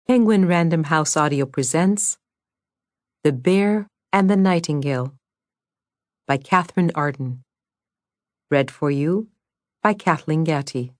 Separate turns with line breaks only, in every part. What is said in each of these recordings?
Penguin Random House Audio presents The Bear and the Nightingale by Katherine Arden. Read for you by Kathleen Gatty.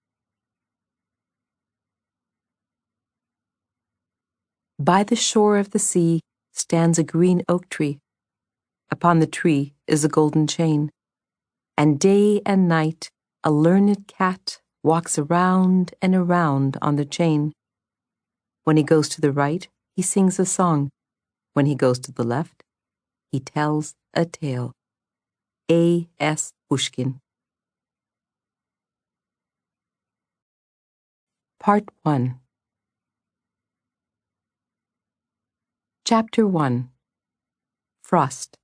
By the shore of the sea stands a green oak tree. Upon the tree is a golden chain, and day and night a learned cat walks around and around on the chain. When he goes to the right, he sings a song. When he goes to the left, he tells a tale. A. S. Pushkin. Part 1. Chapter 1. Frost.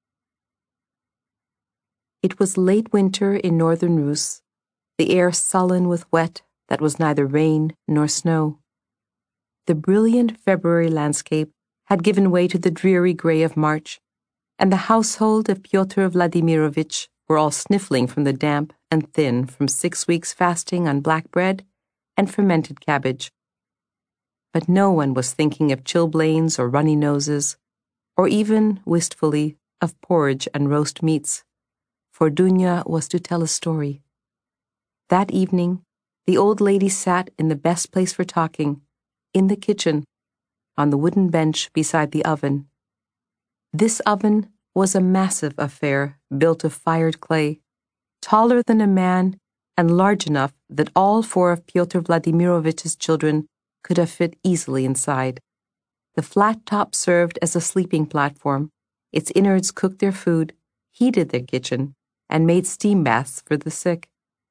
It was late winter in northern Rus, the air sullen with wet that was neither rain nor snow. The brilliant February landscape had given way to the dreary grey of March, and the household of Pyotr Vladimirovich were all sniffling from the damp and thin from 6 weeks' fasting on black bread and fermented cabbage. But no one was thinking of chilblains or runny noses, or even, wistfully, of porridge and roast meats, for Dunya was to tell a story. That evening, the old lady sat in the best place for talking, in the kitchen, on the wooden bench beside the oven. This oven was a massive affair built of fired clay, taller than a man and large enough that all 4 of Pyotr Vladimirovich's children could have fit easily inside. The flat top served as a sleeping platform. Its innards cooked their food, heated their kitchen, and made steam baths for the sick.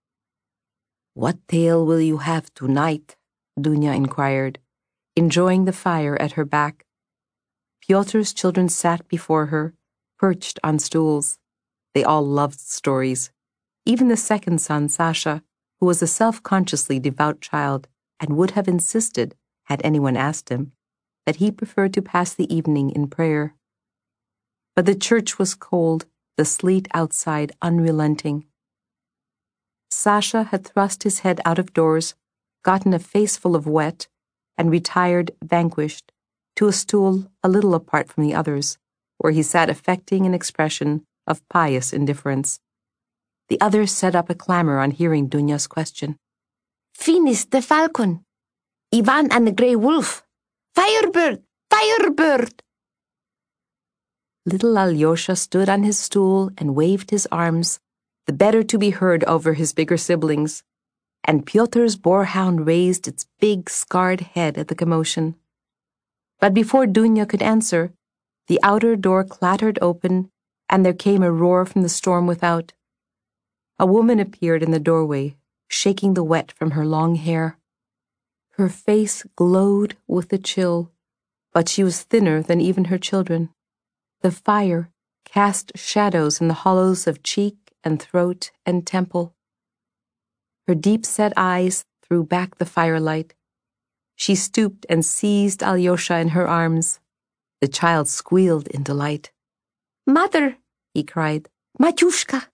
"What tale will you have tonight?" Dunya inquired, enjoying the fire at her back. Pyotr's children sat before her, perched on stools. They all loved stories. Even the second son, Sasha, who was a self-consciously devout child and would have insisted, had anyone asked him, that he preferred to pass the evening in prayer. But the church was cold, the sleet outside unrelenting. Sasha had thrust his head out of doors, gotten a face full of wet, and retired, vanquished, to a stool a little apart from the others, where he sat affecting an expression of pious indifference. The others set up a clamor on hearing Dunya's question.
"Finis the falcon! Ivan and the grey wolf! Firebird! Firebird!"
Little Alyosha stood on his stool and waved his arms, the better to be heard over his bigger siblings, and Pyotr's boarhound raised its big, scarred head at the commotion. But before Dunya could answer, the outer door clattered open, and there came a roar from the storm without. A woman appeared in the doorway, shaking the wet from her long hair. Her face glowed with the chill, but she was thinner than even her children. The fire cast shadows in the hollows of cheek and throat and temple. Her deep-set eyes threw back the firelight. She stooped and seized Alyosha in her arms. The child squealed in delight.
"Mother!"
he cried.
"Matyushka!"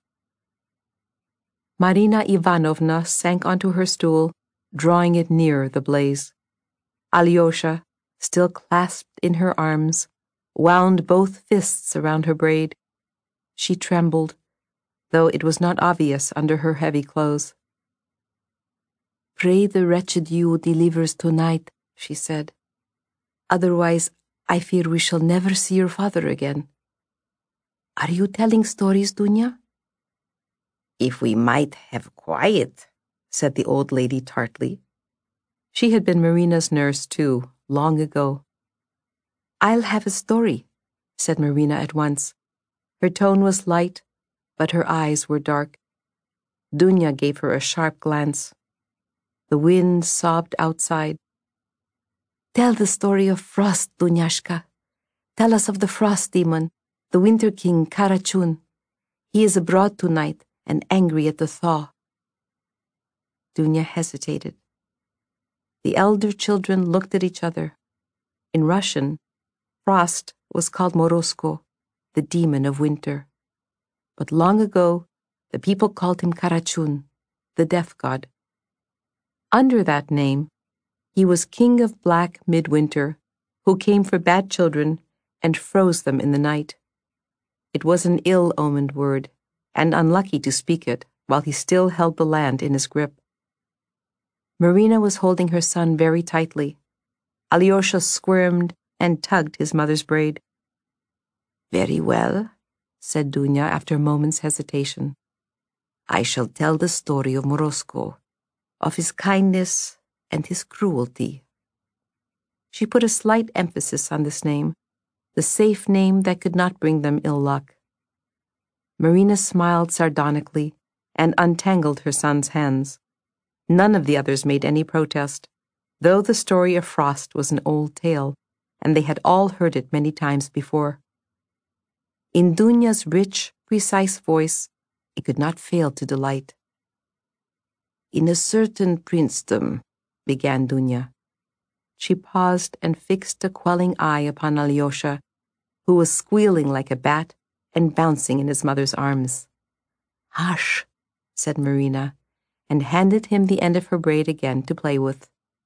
Marina Ivanovna sank onto her stool, drawing it nearer the blaze. Alyosha, still clasped in her arms, wound both fists around her braid. She trembled, though it was not obvious under her heavy clothes. "Pray the wretched you delivers tonight," she said. "Otherwise, I fear we shall never see your father again." "Are you telling stories, Dunya?"
"If we might have quiet,"
said the old lady tartly. She had been Marina's nurse, too, long ago. "I'll have a story," said Marina at once. Her tone was light, but her eyes were dark. Dunya gave her a sharp glance. The wind sobbed outside. "Tell the story of Frost, Dunyashka. Tell us of the Frost demon, the Winter King Karachun. He is abroad tonight and angry at the thaw." Dunya hesitated. The elder children looked at each other. In Russian, Frost was called Morosko, the demon of winter. But long ago, the people called him Karachun, the death god. Under that name, He was king of black midwinter, who came for bad children and froze them in the night. It was an ill-omened word, and unlucky to speak it while he still held the land in his grip. Marina was holding her son very tightly. Alyosha squirmed and tugged his mother's braid. "Very well," said Dunya after a moment's hesitation. "I shall tell the story of Morozko, of his kindness and his cruelty." She put a slight emphasis on this name, the safe name that could not bring them ill luck. Marina smiled sardonically and untangled her son's hands. None of the others made any protest, though the story of Frost was an old tale, and they had all heard it many times before. In Dunya's rich, precise voice, it could not fail to delight. "In a certain princedom," began Dunya. She paused and fixed a quelling eye upon Alyosha, who was squealing like a bat and bouncing in his mother's arms. "Hush," said Marina, and handed him the end of her braid again to play with.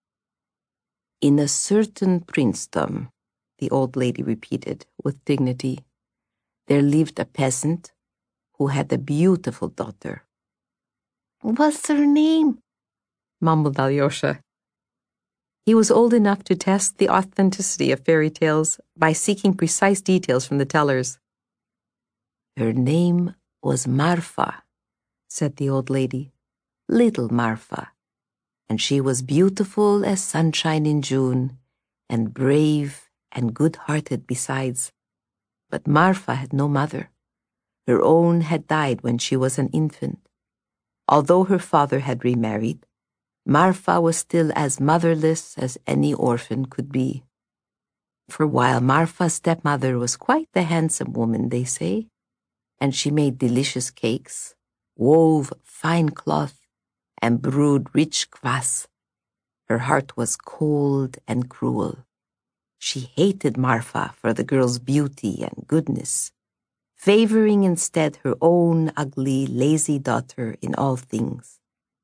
"In a certain princedom," the old lady repeated with dignity, "there lived a peasant who had a beautiful daughter."
What's her name?
Mumbled Alyosha. He was old enough to test the authenticity of fairy tales by seeking precise details from the tellers. "Her name was Marfa," said the old lady. "Little Marfa. And she was beautiful as sunshine in June, and brave and good-hearted besides. But Marfa had no mother. Her own had died when she was an infant. Although her father had remarried, Marfa was still as motherless as any orphan could be. For while Marfa's stepmother was quite the handsome woman, they say, and she made delicious cakes, wove fine cloth, and brewed rich kvass, her heart was cold and cruel. She hated Marfa for the girl's beauty and goodness, favoring instead her own ugly, lazy daughter in all things.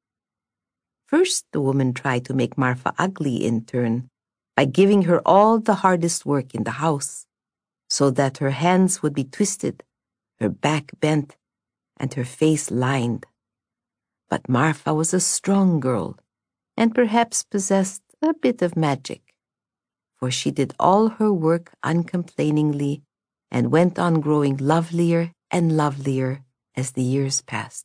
First, the woman tried to make Marfa ugly in turn by giving her all the hardest work in the house, so that her hands would be twisted, her back bent, and her face lined. But Marfa was a strong girl, and perhaps possessed a bit of magic, for she did all her work uncomplainingly and went on growing lovelier and lovelier as the years passed.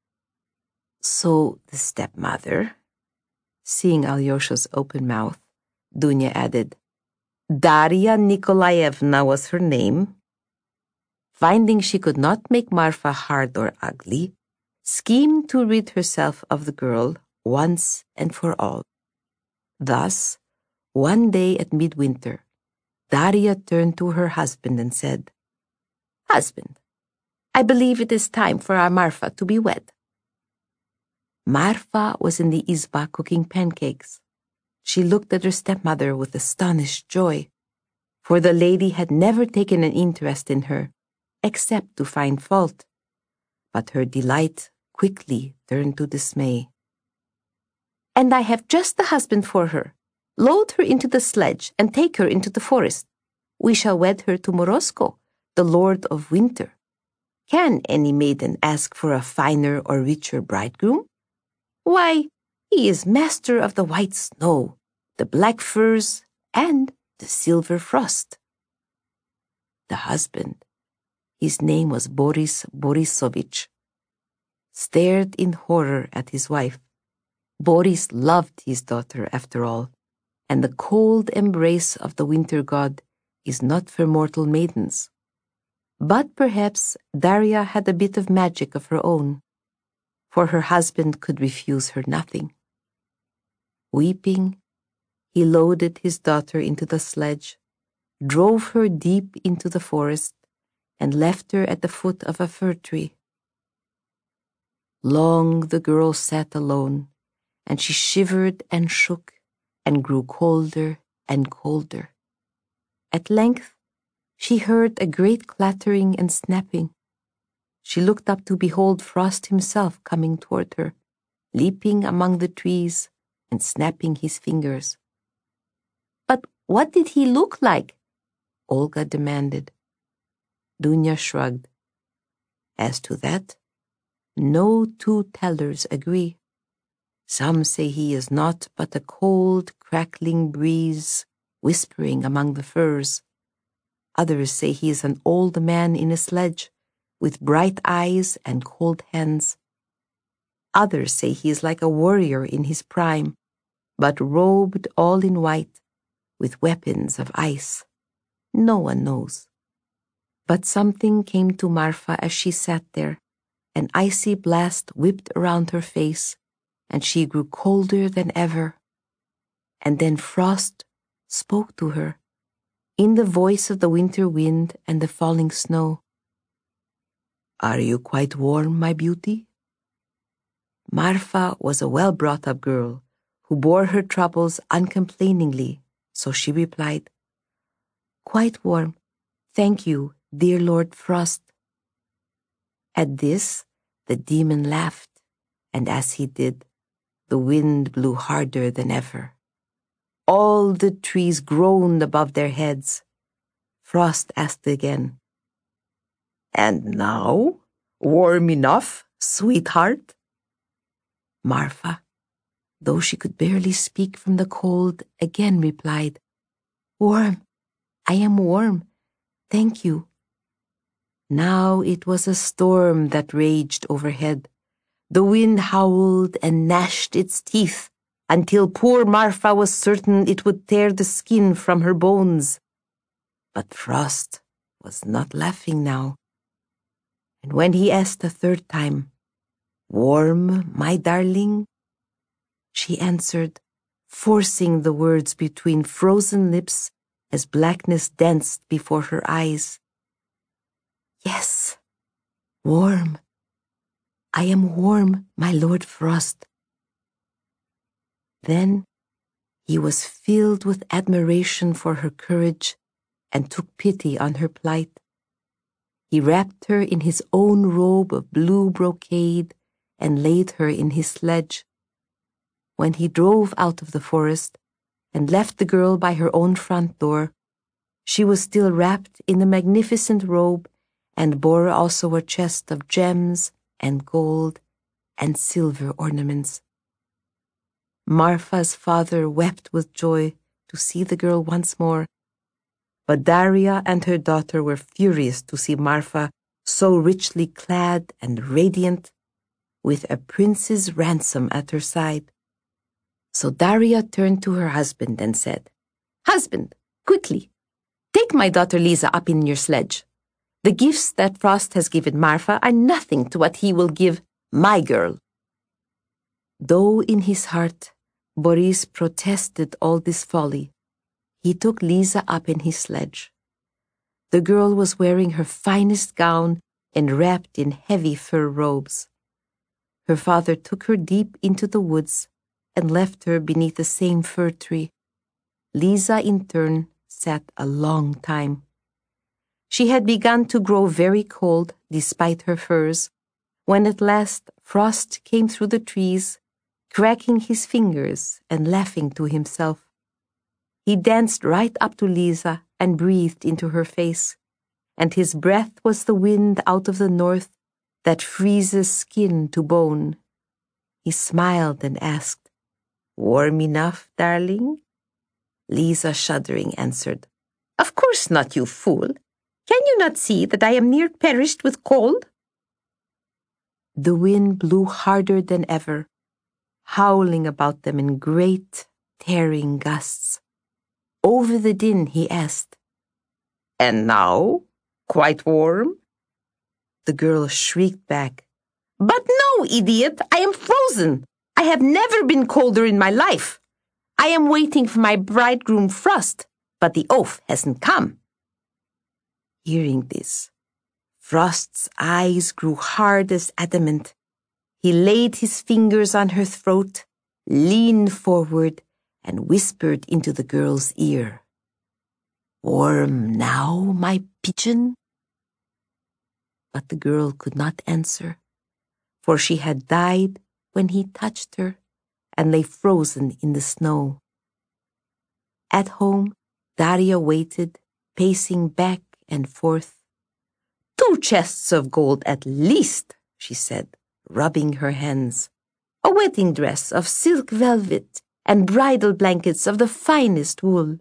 So the stepmother, seeing Alyosha's open mouth, Dunya added, Daria Nikolaevna was her name. Finding she could not make Marfa hard or ugly, schemed to rid herself of the girl once and for all. Thus, one day at midwinter, Daria turned to her husband and said, "Husband, I believe it is time for our Marfa to be wed." Marfa was in the izba cooking pancakes. She looked at her stepmother with astonished joy, for the lady had never taken an interest in her, except to find fault. But her delight quickly turned to dismay. "And I have just the husband for her. Load her into the sledge and take her into the forest. We shall wed her to Morozko, the Lord of Winter. Can any maiden ask for a finer or richer bridegroom? Why, he is master of the white snow, the black furs, and the silver frost." The husband, his name was Boris Borisovich, stared in horror at his wife. Boris loved his daughter, after all, and the cold embrace of the winter god is not for mortal maidens. But perhaps Daria had a bit of magic of her own, for her husband could refuse her nothing. Weeping, he loaded his daughter into the sledge, drove her deep into the forest, and left her at the foot of a fir tree. Long the girl sat alone, and she shivered and shook and grew colder and colder. At length, she heard a great clattering and snapping. She looked up to behold Frost himself coming toward her, leaping among the trees and snapping his fingers. What did he look like? Olga demanded. Dunya shrugged. As to that, no two tellers agree. Some say he is naught but a cold, crackling breeze whispering among the firs. Others say he is an old man in a sledge, with bright eyes and cold hands. Others say he is like a warrior in his prime, but robed all in white, with weapons of ice. No one knows. But something came to Marfa as she sat there. An icy blast whipped around her face, and she grew colder than ever. And then Frost spoke to her, in the voice of the winter wind and the falling snow. Are you quite warm, my beauty? Marfa was a well-brought-up girl who bore her troubles uncomplainingly, so she replied, Quite warm, thank you, dear Lord Frost. At this, the demon laughed, and as he did, the wind blew harder than ever. All the trees groaned above their heads. Frost asked again, And now, warm enough, sweetheart? Marfa, though she could barely speak from the cold, again replied, Warm, I am warm, thank you. Now it was a storm that raged overhead. The wind howled and gnashed its teeth until poor Marfa was certain it would tear the skin from her bones. But Frost was not laughing now. And when he asked a third time, Warm, my darling? She answered, forcing the words between frozen lips as blackness danced before her eyes. Yes, warm. I am warm, my Lord Frost. Then he was filled with admiration for her courage and took pity on her plight. He wrapped her in his own robe of blue brocade and laid her in his sledge. When he drove out of the forest and left the girl by her own front door, she was still wrapped in the magnificent robe and bore also a chest of gems and gold and silver ornaments. Marfa's father wept with joy to see the girl once more, but Daria and her daughter were furious to see Marfa so richly clad and radiant, with a prince's ransom at her side. So Daria turned to her husband and said, Husband, quickly, take my daughter Lisa up in your sledge. The gifts that Frost has given Marfa are nothing to what he will give my girl. Though in his heart Boris protested all this folly, he took Lisa up in his sledge. The girl was wearing her finest gown and wrapped in heavy fur robes. Her father took her deep into the woods and left her beneath the same fir tree. Lisa, in turn, sat a long time. She had begun to grow very cold, despite her furs, when at last Frost came through the trees, cracking his fingers and laughing to himself. He danced right up to Lisa and breathed into her face, and his breath was the wind out of the north that freezes skin to bone. He smiled and asked, Warm enough, darling? Lisa, shuddering, answered, Of course not, you fool. Can you not see that I am near perished with cold? The wind blew harder than ever, howling about them in great, tearing gusts. Over the din, he asked, And now? Quite warm? The girl shrieked back, But no, idiot, I am frozen. I have never been colder in my life. I am waiting for my bridegroom Frost, but the oaf hasn't come. Hearing this, Frost's eyes grew hard as adamant. He laid his fingers on her throat, leaned forward, and whispered into the girl's ear, Warm now, my pigeon? But the girl could not answer, for she had died when he touched her and lay frozen in the snow. At home, Daria waited, pacing back and forth. 2 chests of gold at least, she said, rubbing her hands. A wedding dress of silk velvet and bridal blankets of the finest wool.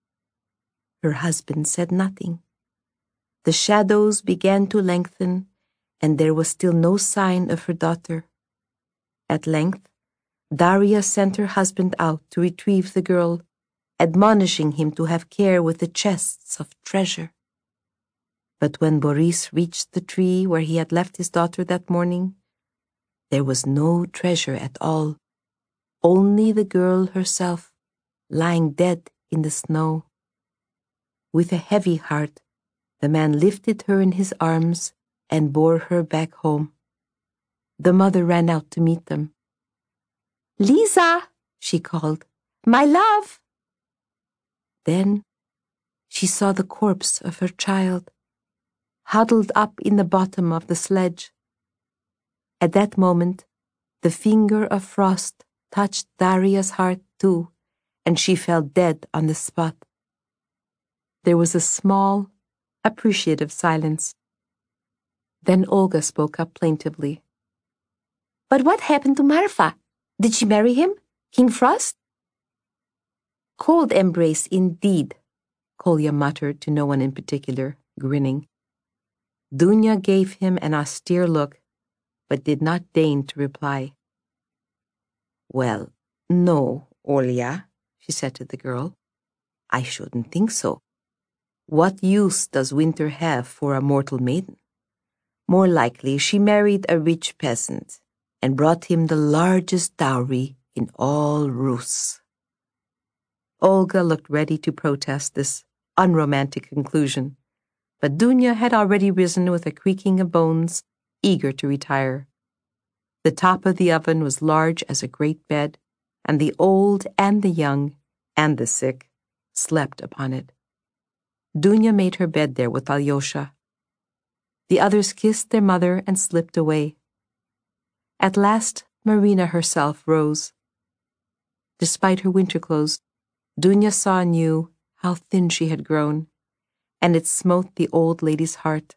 Her husband said nothing. The shadows began to lengthen, and there was still no sign of her daughter. At length, Daria sent her husband out to retrieve the girl, admonishing him to have care with the chests of treasure. But when Boris reached the tree where he had left his daughter that morning, there was no treasure at all, only the girl herself, lying dead in the snow. With a heavy heart, the man lifted her in his arms and bore her back home. The mother ran out to meet them. "Lisa," she called, "my love." Then she saw the corpse of her child, huddled up in the bottom of the sledge. At that moment, the finger of frost touched Daria's heart too, and she fell dead on the spot. There was a small, appreciative silence. Then Olga spoke up plaintively. "But what happened to Marfa? Did she marry him, King Frost?" "Cold embrace indeed," Kolya muttered to no one in particular, grinning. Dunya gave him an austere look, but did not deign to reply. "Well, no, Olya," she said to the girl. "I shouldn't think so. What use does winter have for a mortal maiden? More likely she married a rich peasant and brought him the largest dowry in all Rus." Olga looked ready to protest this unromantic conclusion, but Dunya had already risen with a creaking of bones, eager to retire. The top of the oven was large as a great bed, and the old and the young and the sick slept upon it. Dunya made her bed there with Alyosha. The others kissed their mother and slipped away. At last, Marina herself rose. Despite her winter clothes, Dunya saw anew how thin she had grown, and it smote the old lady's heart.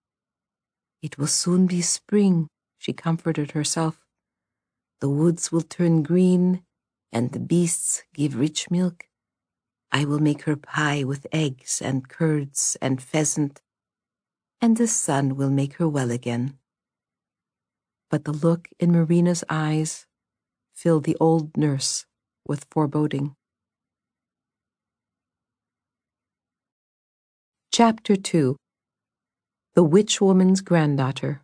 "It will soon be spring," she comforted herself. "The woods will turn green, and the beasts give rich milk. I will make her pie with eggs and curds and pheasant, and the sun will make her well again." But the look in Marina's eyes filled the old nurse with foreboding. Chapter 2. The Witch Woman's Granddaughter.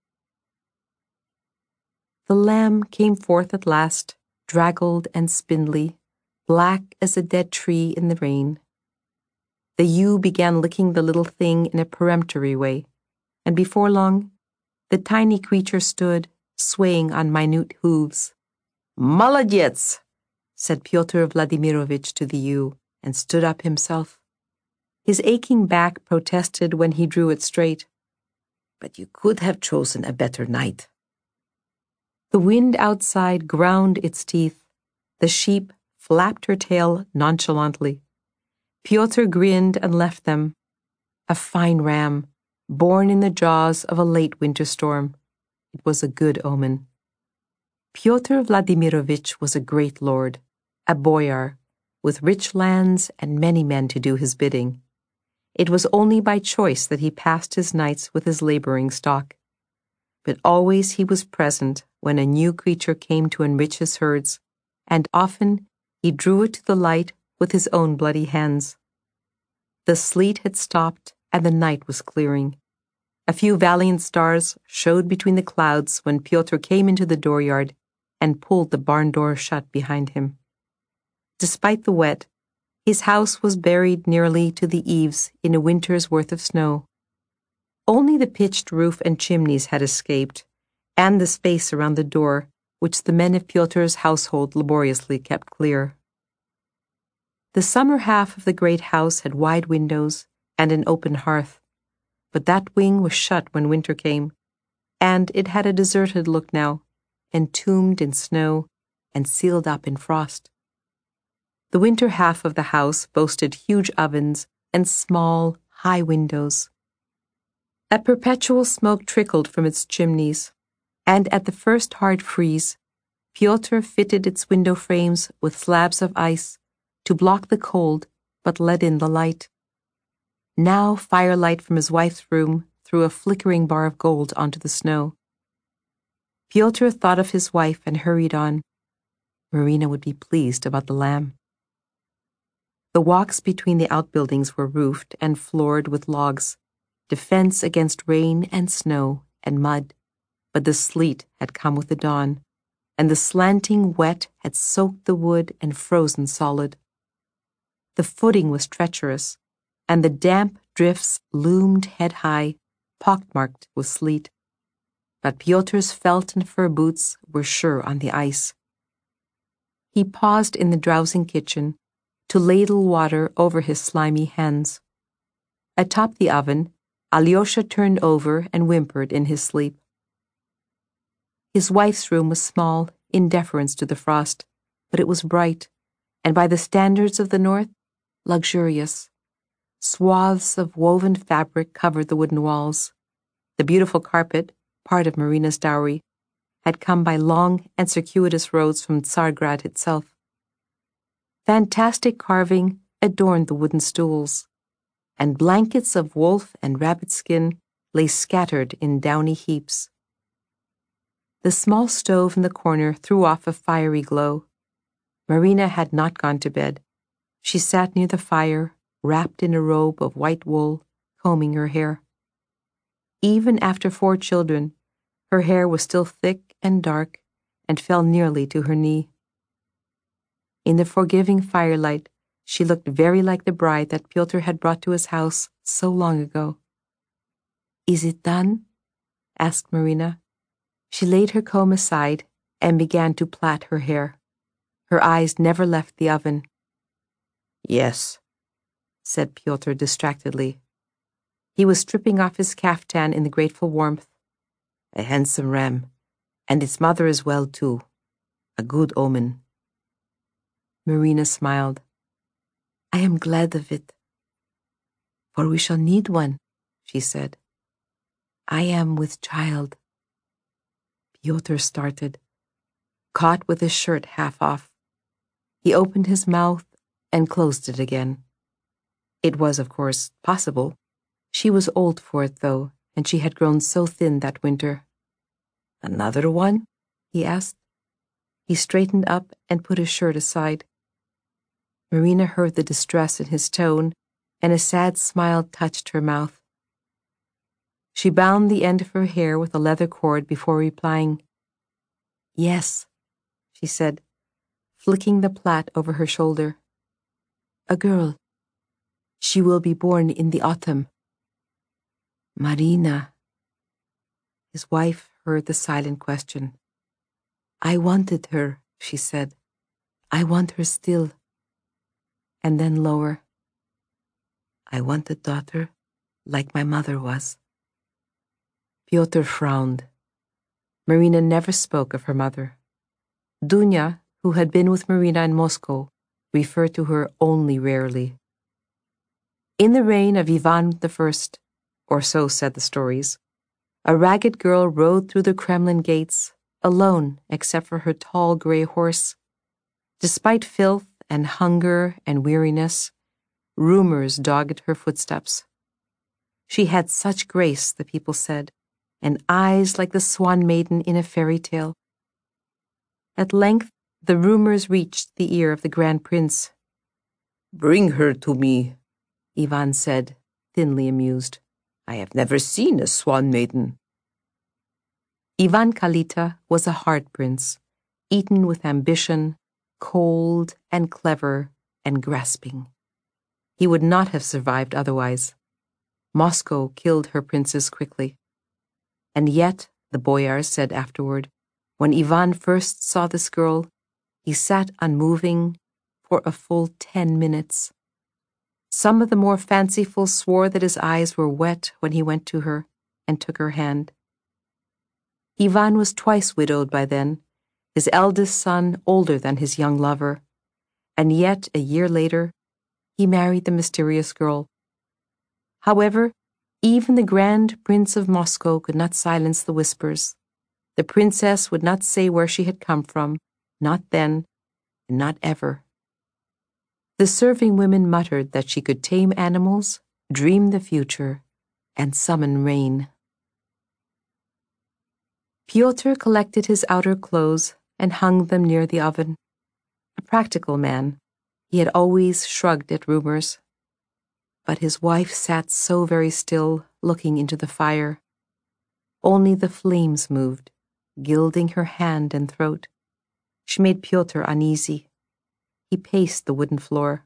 The lamb came forth at last, draggled and spindly, black as a dead tree in the rain. The ewe began licking the little thing in a peremptory way, and before long, the tiny creature stood, swaying on minute hooves. "Molodets," said Pyotr Vladimirovich to the ewe, and stood up himself. His aching back protested when he drew it straight. "But you could have chosen a better night." The wind outside ground its teeth. The sheep flapped her tail nonchalantly. Pyotr grinned and left them. A fine ram, born in the jaws of a late winter storm. It was a good omen. Pyotr Vladimirovich was a great lord, a boyar, with rich lands and many men to do his bidding. It was only by choice that he passed his nights with his laboring stock. But always he was present when a new creature came to enrich his herds, and often he drew it to the light with his own bloody hands. The sleet had stopped and the night was clearing. A few valiant stars showed between the clouds when Pyotr came into the dooryard and pulled the barn door shut behind him. Despite the wet, his house was buried nearly to the eaves in a winter's worth of snow. Only the pitched roof and chimneys had escaped, and the space around the door, which the men of Pyotr's household laboriously kept clear. The summer half of the great house had wide windows and an open hearth, but that wing was shut when winter came, and it had a deserted look now, entombed in snow and sealed up in frost. The winter half of the house boasted huge ovens and small, high windows. A perpetual smoke trickled from its chimneys, and at the first hard freeze, Pyotr fitted its window frames with slabs of ice to block the cold but let in the light. Now firelight from his wife's room threw a flickering bar of gold onto the snow. Pyotr thought of his wife and hurried on. Marina would be pleased about the lamb. The walks between the outbuildings were roofed and floored with logs, defense against rain and snow and mud, but the sleet had come with the dawn, and the slanting wet had soaked the wood and frozen solid. The footing was treacherous, and the damp drifts loomed head-high, pockmarked with sleet. But Pyotr's felt and fur boots were sure on the ice. He paused in the drowsing kitchen to ladle water over his slimy hands. Atop the oven, Alyosha turned over and whimpered in his sleep. His wife's room was small, in deference to the frost, but it was bright, and by the standards of the north, luxurious. Swaths of woven fabric covered the wooden walls. The beautiful carpet, part of Marina's dowry, had come by long and circuitous roads from Tsargrad itself. Fantastic carving adorned the wooden stools, and blankets of wolf and rabbit skin lay scattered in downy heaps. The small stove in the corner threw off a fiery glow. Marina had not gone to bed. She sat near the fire, wrapped in a robe of white wool, combing her hair. Even after 4 children, her hair was still thick and dark and fell nearly to her knee. In the forgiving firelight, she looked very like the bride that Pyotr had brought to his house so long ago. "Is it done?" asked Marina. She laid her comb aside and began to plait her hair. Her eyes never left the oven. "Yes," said Pyotr distractedly. He was stripping off his caftan in the grateful warmth. "A handsome ram, and its mother as well too. A good omen." Marina smiled. "I am glad of it. For we shall need one," she said. "I am with child." Pyotr started, caught with his shirt half off. He opened his mouth and closed it again. It was, of course, possible. She was old for it, though, and she had grown so thin that winter. "Another one?" he asked. He straightened up and put his shirt aside. Marina heard the distress in his tone, and a sad smile touched her mouth. She bound the end of her hair with a leather cord before replying. "Yes," she said, flicking the plait over her shoulder. "A girl. She will be born in the autumn." "Marina." His wife heard the silent question. "I wanted her," she said. "I want her still." And then lower. "I want a daughter like my mother was." Pyotr frowned. Marina never spoke of her mother. Dunya, who had been with Marina in Moscow, referred to her only rarely. In the reign of Ivan I, or so said the stories, a ragged girl rode through the Kremlin gates, alone except for her tall gray horse. Despite filth and hunger and weariness, rumors dogged her footsteps. She had such grace, the people said, and eyes like the swan maiden in a fairy tale. At length, the rumors reached the ear of the Grand Prince. "Bring her to me," Ivan said, thinly amused. "I have never seen a swan maiden." Ivan Kalita was a hard prince, eaten with ambition, cold and clever and grasping. He would not have survived otherwise. Moscow killed her princes quickly. And yet, the boyars said afterward, when Ivan first saw this girl, he sat unmoving for a full 10 minutes. Some of the more fanciful swore that his eyes were wet when he went to her and took her hand. Ivan was twice widowed by then, his eldest son older than his young lover, and yet a year later, he married the mysterious girl. However, even the Grand Prince of Moscow could not silence the whispers. The princess would not say where she had come from, not then, and not ever. The serving women muttered that she could tame animals, dream the future, and summon rain. Pyotr collected his outer clothes and hung them near the oven. A practical man, he had always shrugged at rumors. But his wife sat so very still, looking into the fire. Only the flames moved, gilding her hand and throat. She made Pyotr uneasy. He paced the wooden floor.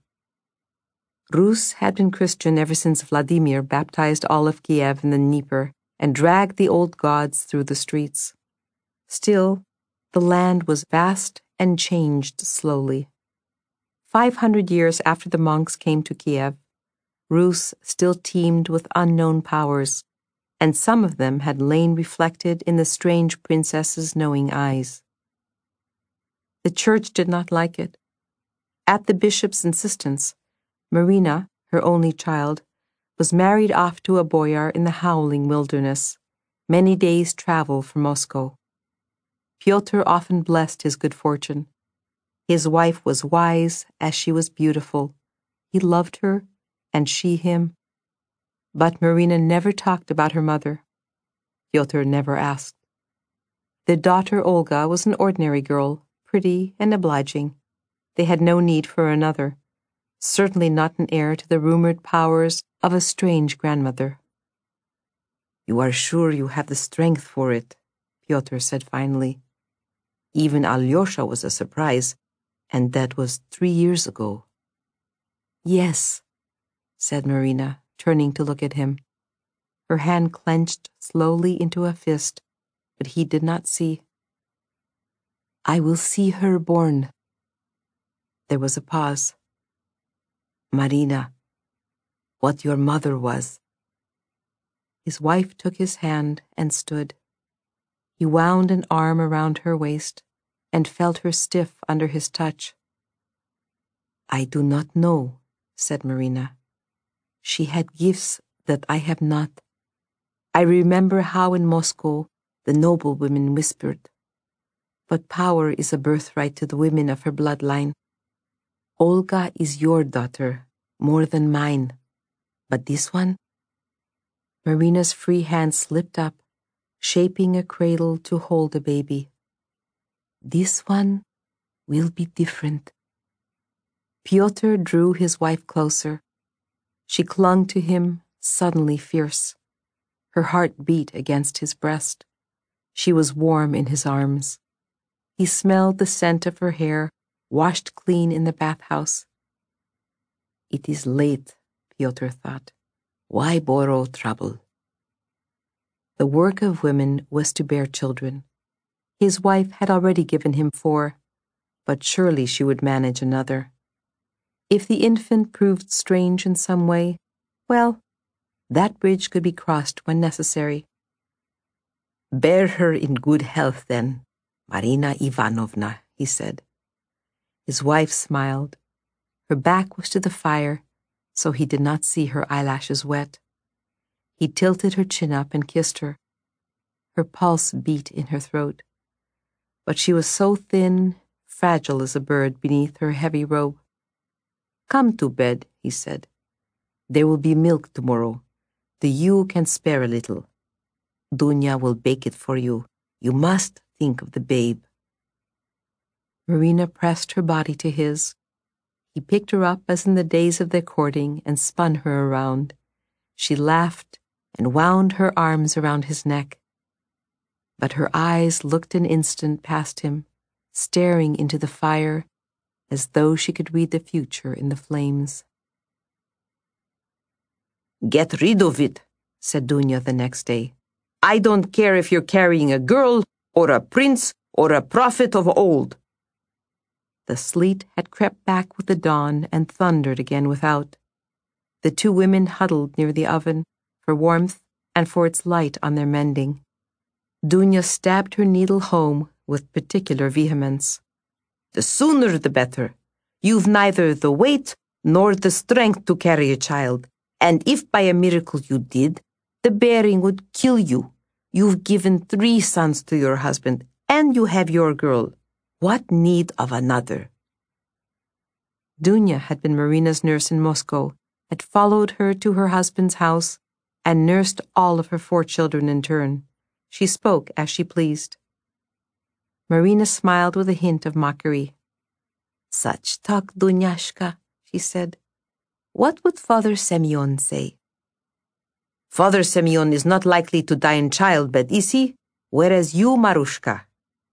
Rus had been Christian ever since Vladimir baptized all of Kiev in the Dnieper and dragged the old gods through the streets. Still, the land was vast and changed slowly. 500 years after the monks came to Kiev, Rus still teemed with unknown powers, and some of them had lain reflected in the strange princess's knowing eyes. The church did not like it. At the bishop's insistence, Marina, her only child, was married off to a boyar in the howling wilderness, many days' travel from Moscow. Pyotr often blessed his good fortune. His wife was wise as she was beautiful. He loved her, and she him. But Marina never talked about her mother. Pyotr never asked. The daughter Olga was an ordinary girl, pretty and obliging. They had no need for another, certainly not an heir to the rumored powers of a strange grandmother. "You are sure you have the strength for it?" Pyotr said finally. "Even Alyosha was a surprise, and that was 3 years ago." "Yes," said Marina, turning to look at him. Her hand clenched slowly into a fist, but he did not see. "I will see her born." There was a pause. "Marina, what your mother was." His wife took his hand and stood. He wound an arm around her waist and felt her stiff under his touch. "I do not know," said Marina. "She had gifts that I have not. I remember how in Moscow the noble women whispered. But power is a birthright to the women of her bloodline. Olga is your daughter, more than mine. But this one?" Marina's free hand slipped up, shaping a cradle to hold a baby. "This one will be different." Pyotr drew his wife closer. She clung to him, suddenly fierce. Her heart beat against his breast. She was warm in his arms. He smelled the scent of her hair, washed clean in the bathhouse. It is late, Pyotr thought. Why borrow trouble? The work of women was to bear children. His wife had already given him 4, but surely she would manage another. If the infant proved strange in some way, well, that bridge could be crossed when necessary. Bear her in good health, then, Marina Ivanovna, he said. His wife smiled. Her back was to the fire, so he did not see her eyelashes wet. He tilted her chin up and kissed her. Her pulse beat in her throat. But she was so thin, fragile as a bird beneath her heavy robe. Come to bed, he said. There will be milk tomorrow. The ewe can spare a little. Dunya will bake it for you. You must think of the babe. Marina pressed her body to his. He picked her up as in the days of their courting and spun her around. She laughed and wound her arms around his neck. But her eyes looked an instant past him, staring into the fire as though she could read the future in the flames. Get rid of it, said Dunya the next day. I don't care if you're carrying a girl or a prince or a prophet of old. The sleet had crept back with the dawn and thundered again without. The 2 women huddled near the oven for warmth and for its light on their mending. Dunya stabbed her needle home with particular vehemence. The sooner the better. You've neither the weight nor the strength to carry a child, and if by a miracle you did, the bearing would kill you. You've given 3 sons to your husband, and you have your girl. What need of another?" Dunya had been Marina's nurse in Moscow, had followed her to her husband's house, and nursed all of her 4 children in turn. She spoke as she pleased. Marina smiled with a hint of mockery. "Such talk, Dunyashka," she said. "What would Father Semyon say?" "Father Semyon is not likely to die in childbed, is he? Whereas you, Marushka."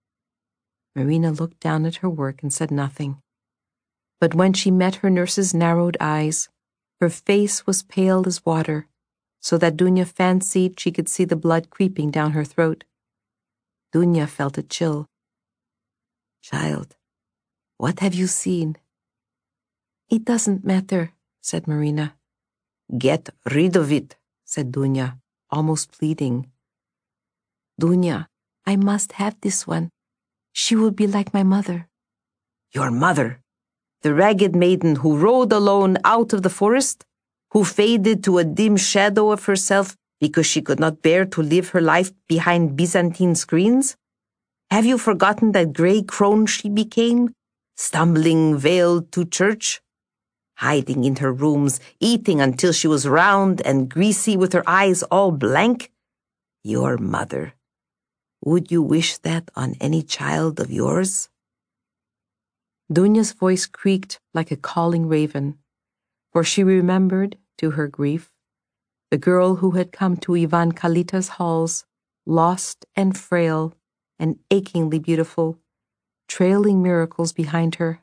Marina looked down at her work and said nothing. But when she met her nurse's narrowed eyes, her face was pale as water, so that Dunya fancied she could see the blood creeping down her throat. Dunya felt a chill. "Child, what have you seen?" "It doesn't matter," said Marina. "Get rid of it," said Dunya, almost pleading. "Dunya, I must have this one. She will be like my mother." "Your mother? The ragged maiden who rode alone out of the forest? Who faded to a dim shadow of herself because she could not bear to live her life behind Byzantine screens? Have you forgotten that grey crone she became, stumbling veiled to church? Hiding in her rooms, eating until she was round and greasy with her eyes all blank? Your mother. Would you wish that on any child of yours?" Dunya's voice creaked like a calling raven, for she remembered, to her grief, the girl who had come to Ivan Kalita's halls, lost and frail and achingly beautiful, trailing miracles behind her.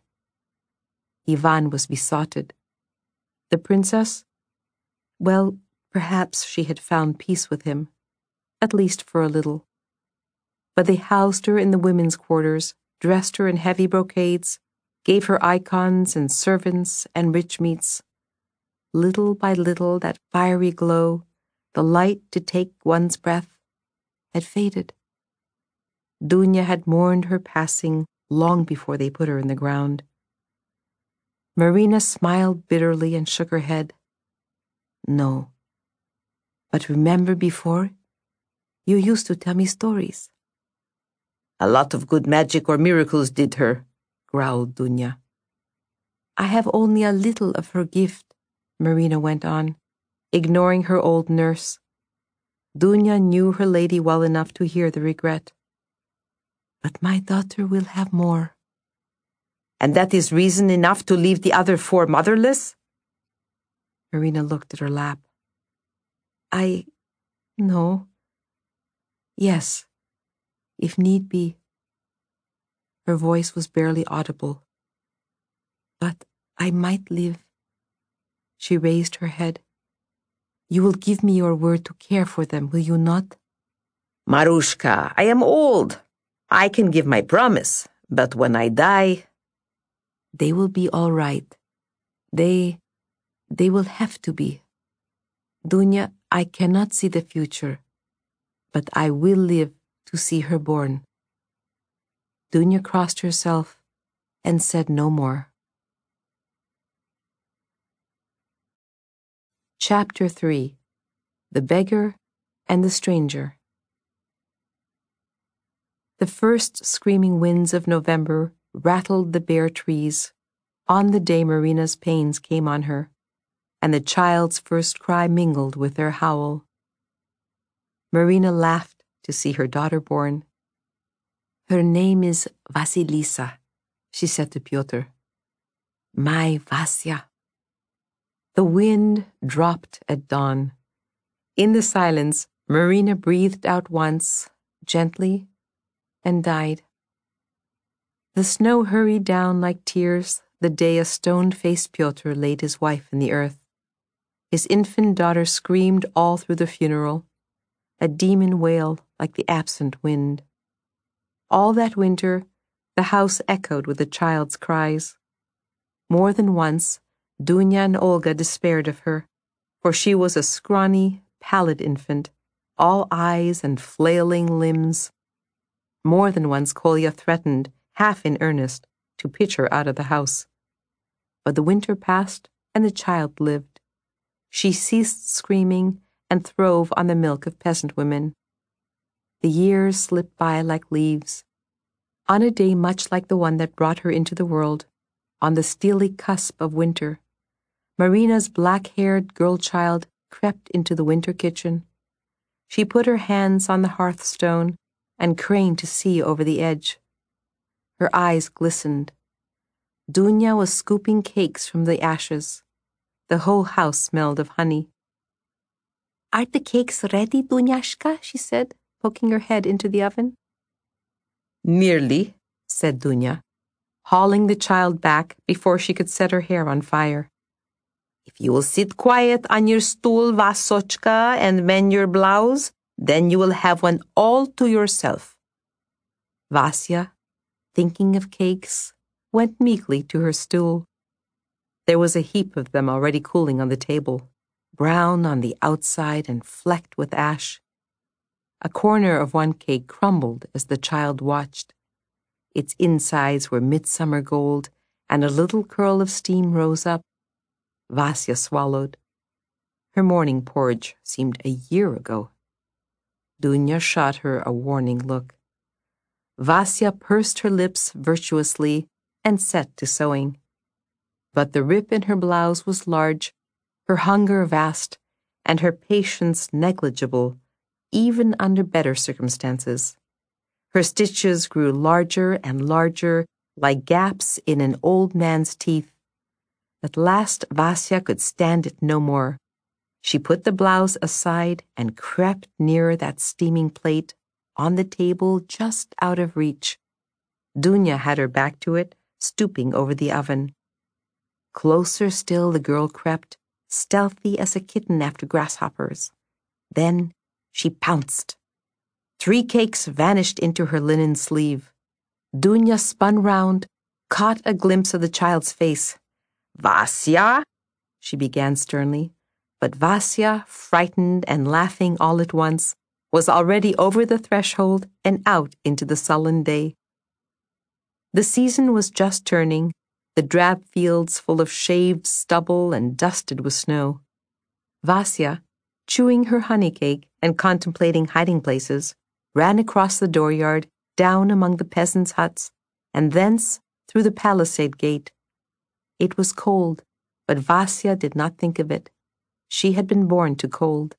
Ivan was besotted. The princess? Well, perhaps she had found peace with him, at least for a little. But they housed her in the women's quarters, dressed her in heavy brocades, gave her icons and servants and rich meats. Little by little, that fiery glow, the light to take one's breath, had faded. Dunya had mourned her passing long before they put her in the ground. Marina smiled bitterly and shook her head. "No. But remember before, you used to tell me stories." "A lot of good magic or miracles did her," growled Dunya. "I have only a little of her gift," Marina went on, ignoring her old nurse. Dunya knew her lady well enough to hear the regret. "But my daughter will have more." "And that is reason enough to leave the other 4 motherless?" Marina looked at her lap. No. Yes, if need be." Her voice was barely audible. "But I might live." She raised her head. "You will give me your word to care for them, will you not?"
"Marushka, I am old. I can give my promise, but when I die..."
"They will be all right. They will have to be. Dunya, I cannot see the future, but I will live to see her born." Dunya crossed herself and said no more. Chapter 3. The Beggar and the Stranger. The first screaming winds of November rattled the bare trees on the day Marina's pains came on her, and the child's first cry mingled with their howl. Marina laughed to see her daughter born. "Her name is Vasilisa," she said to Pyotr. "My Vasya." The wind dropped at dawn. In the silence, Marina breathed out once, gently, and died. The snow hurried down like tears the day a stone-faced Pyotr laid his wife in the earth. His infant daughter screamed all through the funeral, a demon wail like the absent wind. All that winter, the house echoed with the child's cries. More than once, Dunya and Olga despaired of her, for she was a scrawny, pallid infant, all eyes and flailing limbs. More than once Kolya threatened, half in earnest, to pitch her out of the house. But the winter passed, and the child lived. She ceased screaming and throve on the milk of peasant women. The years slipped by like leaves. On a day much like the one that brought her into the world, on the steely cusp of winter, Marina's black-haired girl-child crept into the winter kitchen. She put her hands on the hearthstone and craned to see over the edge. Her eyes glistened. Dunya was scooping cakes from the ashes. The whole house smelled of honey. "Are the cakes ready, Dunyashka?" she said, poking her head into the oven.
"Nearly,"
said Dunya, hauling the child back before she could set her hair on fire.
"If you will sit quiet on your stool, Vasochka, and mend your blouse, then you will have one all to yourself."
Vasya, thinking of cakes, went meekly to her stool. There was a heap of them already cooling on the table, brown on the outside and flecked with ash. A corner of one cake crumbled as the child watched. Its insides were midsummer gold, and a little curl of steam rose up. Vasya swallowed. Her morning porridge seemed a year ago. Dunya shot her a warning look. Vasya pursed her lips virtuously and set to sewing. But the rip in her blouse was large, her hunger vast, and her patience negligible, even under better circumstances. Her stitches grew larger and larger, like gaps in an old man's teeth. At last Vasya could stand it no more. She put the blouse aside and crept near that steaming plate, on the table just out of reach. Dunya had her back to it, stooping over the oven. Closer still the girl crept, stealthy as a kitten after grasshoppers. Then she pounced. 3 cakes vanished into her linen sleeve. Dunya spun round, caught a glimpse of the child's face.
"Vasya?"
she began sternly, but Vasya, frightened and laughing all at once, was already over the threshold and out into the sullen day. The season was just turning, the drab fields full of shaved stubble and dusted with snow. Vasya, chewing her honey cake and contemplating hiding places, ran across the dooryard, down among the peasants' huts, and thence through the palisade gate. It was cold, but Vasya did not think of it. She had been born to cold.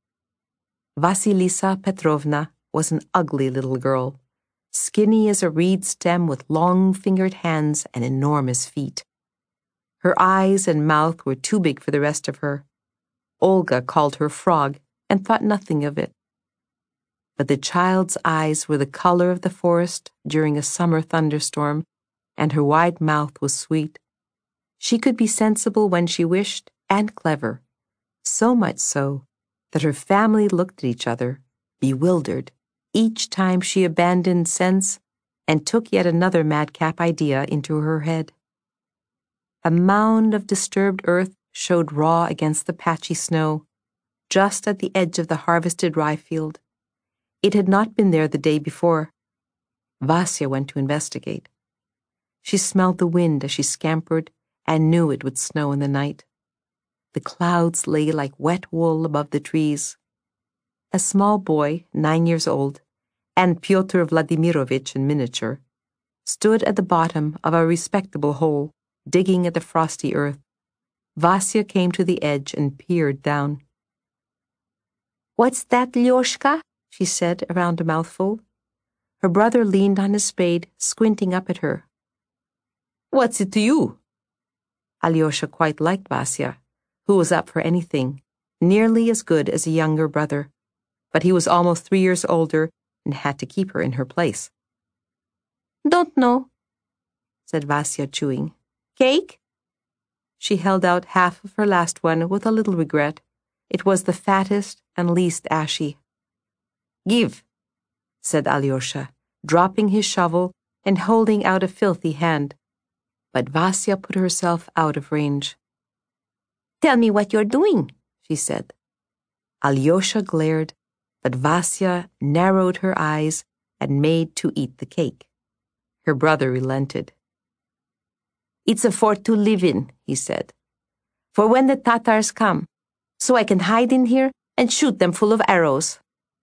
Vasilisa Petrovna was an ugly little girl, skinny as a reed stem with long-fingered hands and enormous feet. Her eyes and mouth were too big for the rest of her. Olga called her Frog and thought nothing of it. But the child's eyes were the color of the forest during a summer thunderstorm, and her wide mouth was sweet. She could be sensible when she wished, and clever, so much so that her family looked at each other, bewildered, each time she abandoned sense and took yet another madcap idea into her head. A mound of disturbed earth showed raw against the patchy snow, just at the edge of the harvested rye field. It had not been there the day before. Vasya went to investigate. She smelled the wind as she scampered and knew it would snow in the night. The clouds lay like wet wool above the trees. A small boy, 9 years old, and Pyotr Vladimirovich in miniature, stood at the bottom of a respectable hole, digging at the frosty earth. Vasya came to the edge and peered down. "What's that, Lyoshka?" she said around a mouthful. Her brother leaned on his spade, squinting up at her.
"What's it to you?"
Alyosha quite liked Vasya, who was up for anything, nearly as good as a younger brother, but he was almost 3 years older and had to keep her in her place.
"Don't know,"
said Vasya, chewing.
"Cake?"
She held out half of her last one with a little regret. It was the fattest and least ashy.
"Give,"
said Alyosha, dropping his shovel and holding out a filthy hand. But Vasya put herself out of range.
"Tell me what you're doing,"
she said. Alyosha glared, but Vasya narrowed her eyes and made to eat the cake. Her brother relented.
It's a fort to live in, he said, for when the Tatars come, so I can hide in here and shoot them full of arrows.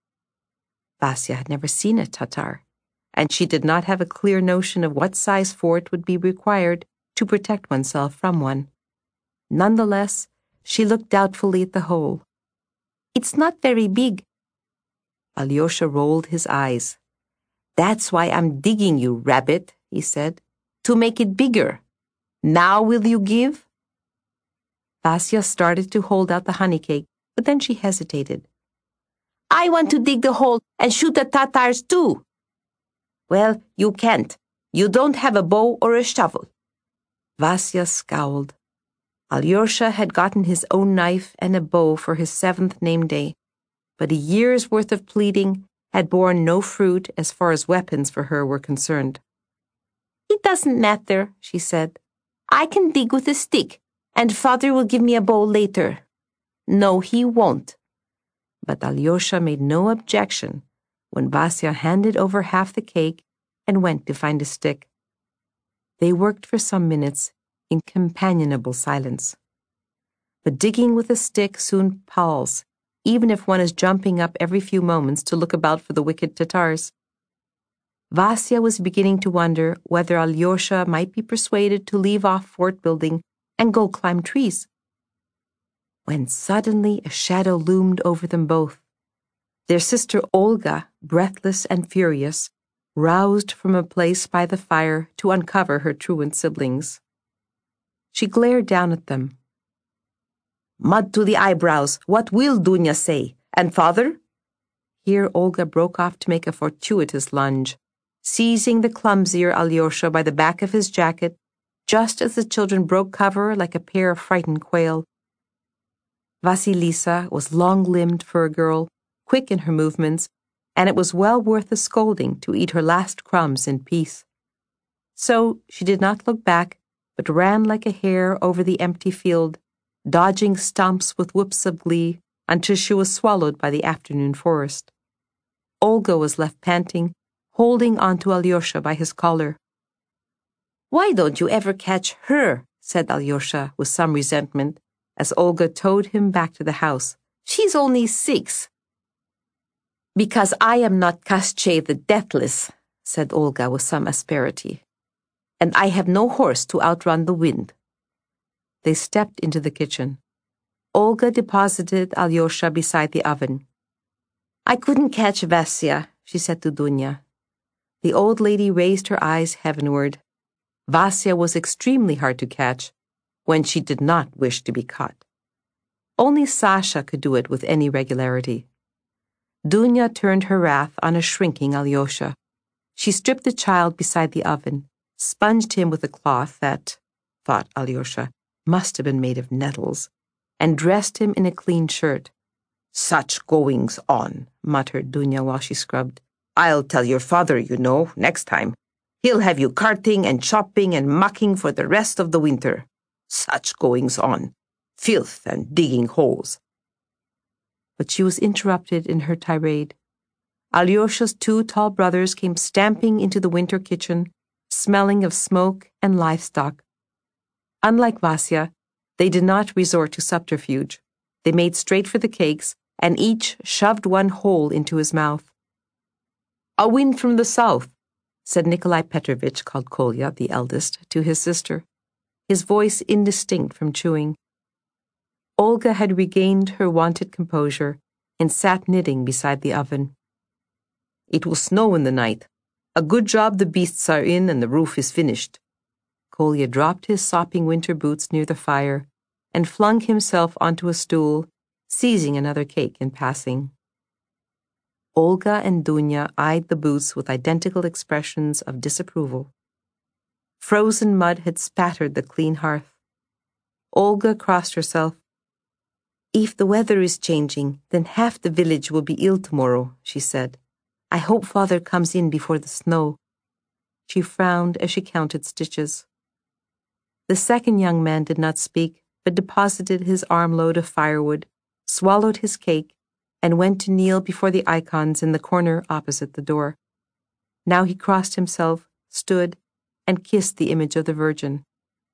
Vasya had never seen a Tatar, and she did not have a clear notion of what size fort would be required to protect oneself from one. Nonetheless, she looked doubtfully at the hole.
It's not very big.
Alyosha rolled his eyes.
That's why I'm digging you, rabbit, he said, to make it bigger. Now will you give?
Vasya started to hold out the honey cake, but then she hesitated.
I want to dig the hole and shoot the Tatars too. Well, you can't. You don't have a bow or a shovel.
Vasya scowled. Alyosha had gotten his own knife and a bow for his 7th name day, but a year's worth of pleading had borne no fruit as far as weapons for her were concerned.
It doesn't matter, she said. I can dig with a stick, and Father will give me a bow later. No, he won't.
But Alyosha made no objection when Vasya handed over half the cake and went to find a stick. They worked for some minutes in companionable silence. But digging with a stick soon palls, even if one is jumping up every few moments to look about for the wicked Tatars. Vasya was beginning to wonder whether Alyosha might be persuaded to leave off fort building and go climb trees. When suddenly a shadow loomed over them both. Their sister Olga, breathless and furious, roused from a place by the fire to uncover her truant siblings. She glared down at them.
Mud to the eyebrows, what will Dunya say? And Father?
Here Olga broke off to make a fortuitous lunge, seizing the clumsier Alyosha by the back of his jacket, just as the children broke cover like a pair of frightened quail. Vasilisa was long-limbed for a girl, quick in her movements, and it was well worth the scolding to eat her last crumbs in peace. So she did not look back, but ran like a hare over the empty field, dodging stumps with whoops of glee until she was swallowed by the afternoon forest. Olga was left panting, holding onto Alyosha by his collar.
Why don't you ever catch her?
Said Alyosha with some resentment, as Olga towed him back to the house.
She's only 6. Because I am not Koschei the Deathless, said Olga with some asperity. And I have no horse to outrun the wind.
They stepped into the kitchen. Olga deposited Alyosha beside the oven.
I couldn't catch Vasya, she said to Dunya.
The old lady raised her eyes heavenward. Vasya was extremely hard to catch when she did not wish to be caught. Only Sasha could do it with any regularity. Dunya turned her wrath on a shrinking Alyosha. She stripped the child beside the oven, sponged him with a cloth that, thought Alyosha, must have been made of nettles, and dressed him in a clean shirt.
Such goings on, muttered Dunya while she scrubbed. I'll tell your father, you know, next time. He'll have you carting and chopping and mucking for the rest of the winter. Such goings on. Filth and digging holes.
But she was interrupted in her tirade. Alyosha's 2 tall brothers came stamping into the winter kitchen, smelling of smoke and livestock. Unlike Vasya, they did not resort to subterfuge. They made straight for the cakes, and each shoved one whole into his mouth.
A wind from the south,
said Nikolai Petrovich, called Kolya, the eldest, to his sister, his voice indistinct from chewing. Olga had regained her wonted composure and sat knitting beside the oven.
It will snow in the night. A good job the beasts are in and the roof is finished.
Kolya dropped his sopping winter boots near the fire and flung himself onto a stool, seizing another cake in passing. Olga and Dunya eyed the boots with identical expressions of disapproval. Frozen mud had spattered the clean hearth. Olga crossed herself.
If the weather is changing, then half the village will be ill tomorrow, she said. I hope Father comes in before the snow.
She frowned as she counted stitches. The second young man did not speak, but deposited his armload of firewood, swallowed his cake, and went to kneel before the icons in the corner opposite the door. Now he crossed himself, stood, and kissed the image of the Virgin.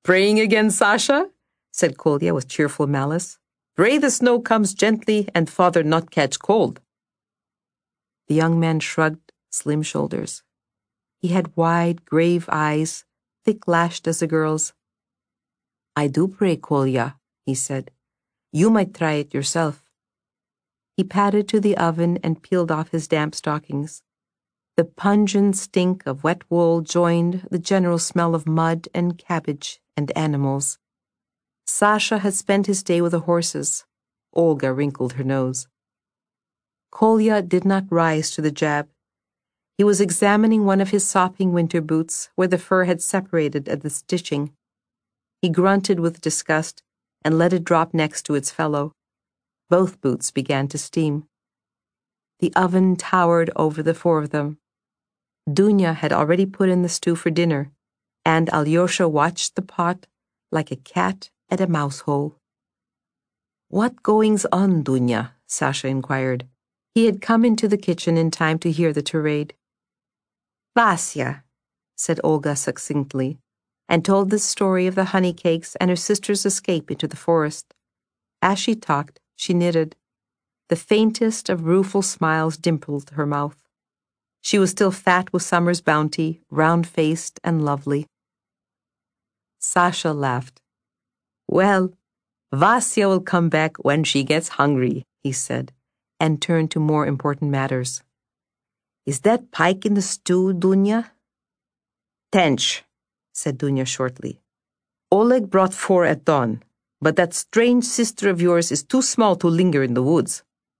Praying again, Sasha? Said Kolya with cheerful malice. Pray the snow comes gently and father not catch cold.
The young man shrugged slim shoulders. He had wide, grave eyes, thick-lashed as a girl's. I do pray, Kolya, he said. You might try it yourself. He padded to the oven and peeled off his damp stockings. The pungent stink of wet wool joined the general smell of mud and cabbage and animals. Sasha had spent his day with the horses. Olga wrinkled her nose. Kolya did not rise to the jab. He was examining one of his sopping winter boots where the fur had separated at the stitching. He grunted with disgust and let it drop next to its fellow. Both boots began to steam. The oven towered over the four of them. Dunya had already put in the stew for dinner, and Alyosha watched the pot like a cat at a mouse hole. What goings on, Dunya? Sasha inquired. He had come into the kitchen in time to hear the tirade. Vasya, said Olga succinctly, and told the story of the honey cakes and her sister's escape into the forest. As she talked, she knitted. The faintest of rueful smiles dimpled her mouth. She was still fat with summer's bounty, round-faced and lovely. Sasha laughed. Well, Vasya will come back when she gets hungry, he said, and turned to more important matters. Is that pike in the stew, Dunya? Tench, said Dunya shortly. Oleg brought 4 at dawn, but that strange sister of yours is too small to linger in the woods.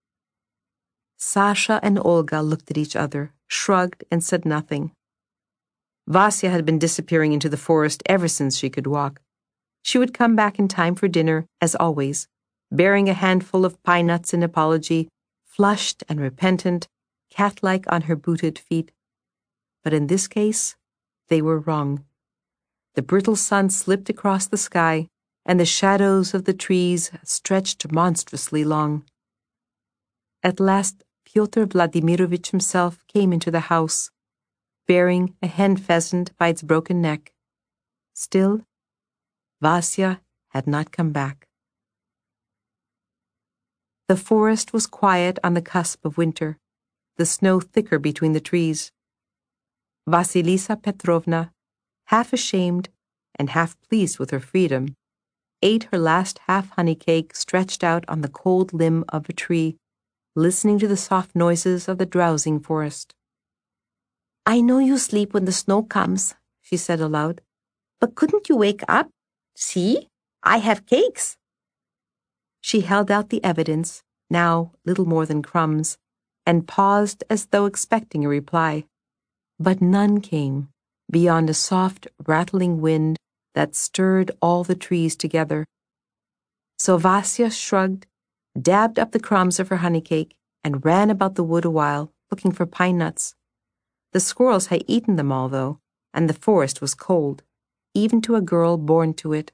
Sasha and Olga looked at each other, shrugged, and said nothing. Vasya had been disappearing into the forest ever since she could walk. She would come back in time for dinner, as always, bearing a handful of pine nuts in apology, flushed and repentant, cat-like on her booted feet. But in this case, they were wrong. The brittle sun slipped across the sky, and the shadows of the trees stretched monstrously long. At last, Pyotr Vladimirovich himself came into the house, bearing a hen pheasant by its broken neck. Still, Vasya had not come back. The forest was quiet on the cusp of winter, the snow thicker between the trees. Vasilisa Petrovna, half ashamed and half pleased with her freedom, ate her last half honey cake stretched out on the cold limb of a tree, listening to the soft noises of the drowsing forest.
I know you sleep when the snow comes, she said aloud, but couldn't you wake up? See, I have cakes.
She held out the evidence, now little more than crumbs, and paused as though expecting a reply. But none came, beyond a soft, rattling wind that stirred all the trees together. So Vasya shrugged, dabbed up the crumbs of her honey cake, and ran about the wood a while, looking for pine nuts. The squirrels had eaten them all, though, and the forest was cold, even to a girl born to it.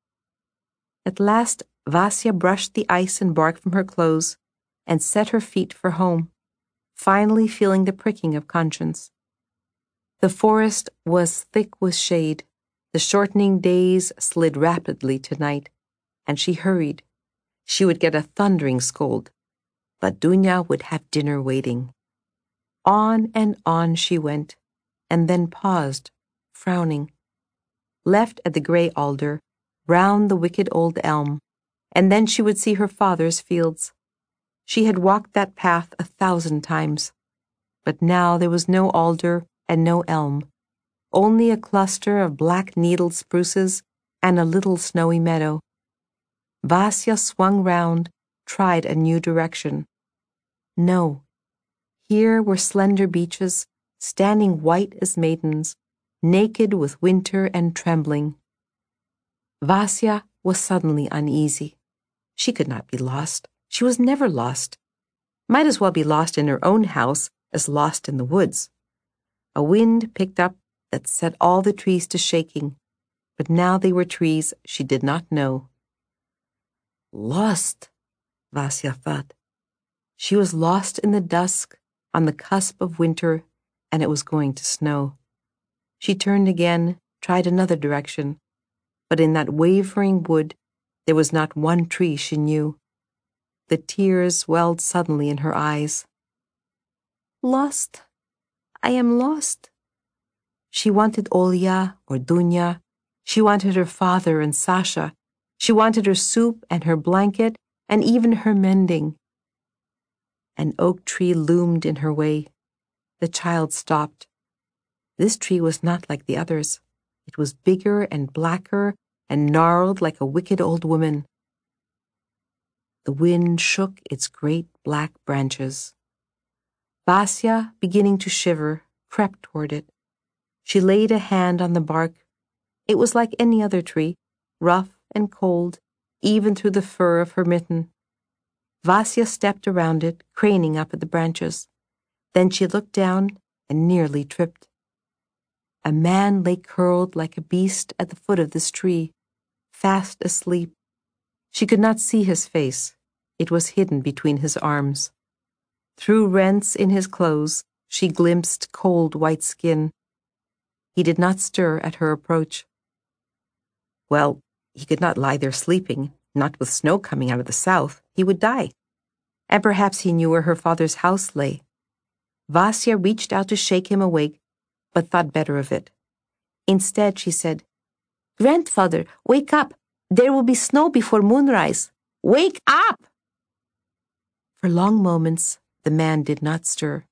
At last, Vasya brushed the ice and bark from her clothes and set her feet for home, finally feeling the pricking of conscience. The forest was thick with shade. The shortening days slid rapidly to night, and she hurried. She would get a thundering scold, but Dunya would have dinner waiting. On and on she went, and then paused, frowning. Left at the grey alder, round the wicked old elm, and then she would see her father's fields. She had walked that path 1,000 times, but now there was no alder and no elm, only a cluster of black-needled spruces and a little snowy meadow. Vasya swung round, tried a new direction. No. Here were slender beeches, standing white as maidens, naked with winter and trembling. Vasya was suddenly uneasy. She could not be lost. She was never lost. Might as well be lost in her own house as lost in the woods. A wind picked up that set all the trees to shaking, but now they were trees she did not know. Lost, Vasya thought. She was lost in the dusk, on the cusp of winter, and it was going to snow. She turned again, tried another direction, but in that wavering wood there was not one tree she knew. The tears welled suddenly in her eyes.
Lost. I am lost.
She wanted Olya or Dunya. She wanted her father and Sasha. She wanted her soup and her blanket and even her mending. An oak tree loomed in her way. The child stopped. This tree was not like the others. It was bigger and blacker and gnarled like a wicked old woman. The wind shook its great black branches. Vasya, beginning to shiver, crept toward it. She laid a hand on the bark. It was like any other tree, rough and cold, even through the fur of her mitten. Vasya stepped around it, craning up at the branches. Then she looked down and nearly tripped. A man lay curled like a beast at the foot of this tree, fast asleep. She could not see his face. It was hidden between his arms. Through rents in his clothes, she glimpsed cold white skin. He did not stir at her approach. Well, he could not lie there sleeping, not with snow coming out of the south. He would die. And perhaps he knew where her father's house lay. Vasya reached out to shake him awake, but thought better of it. Instead, she said,
Grandfather, wake up. There will be snow before moonrise. Wake up!
For long moments, the man did not stir.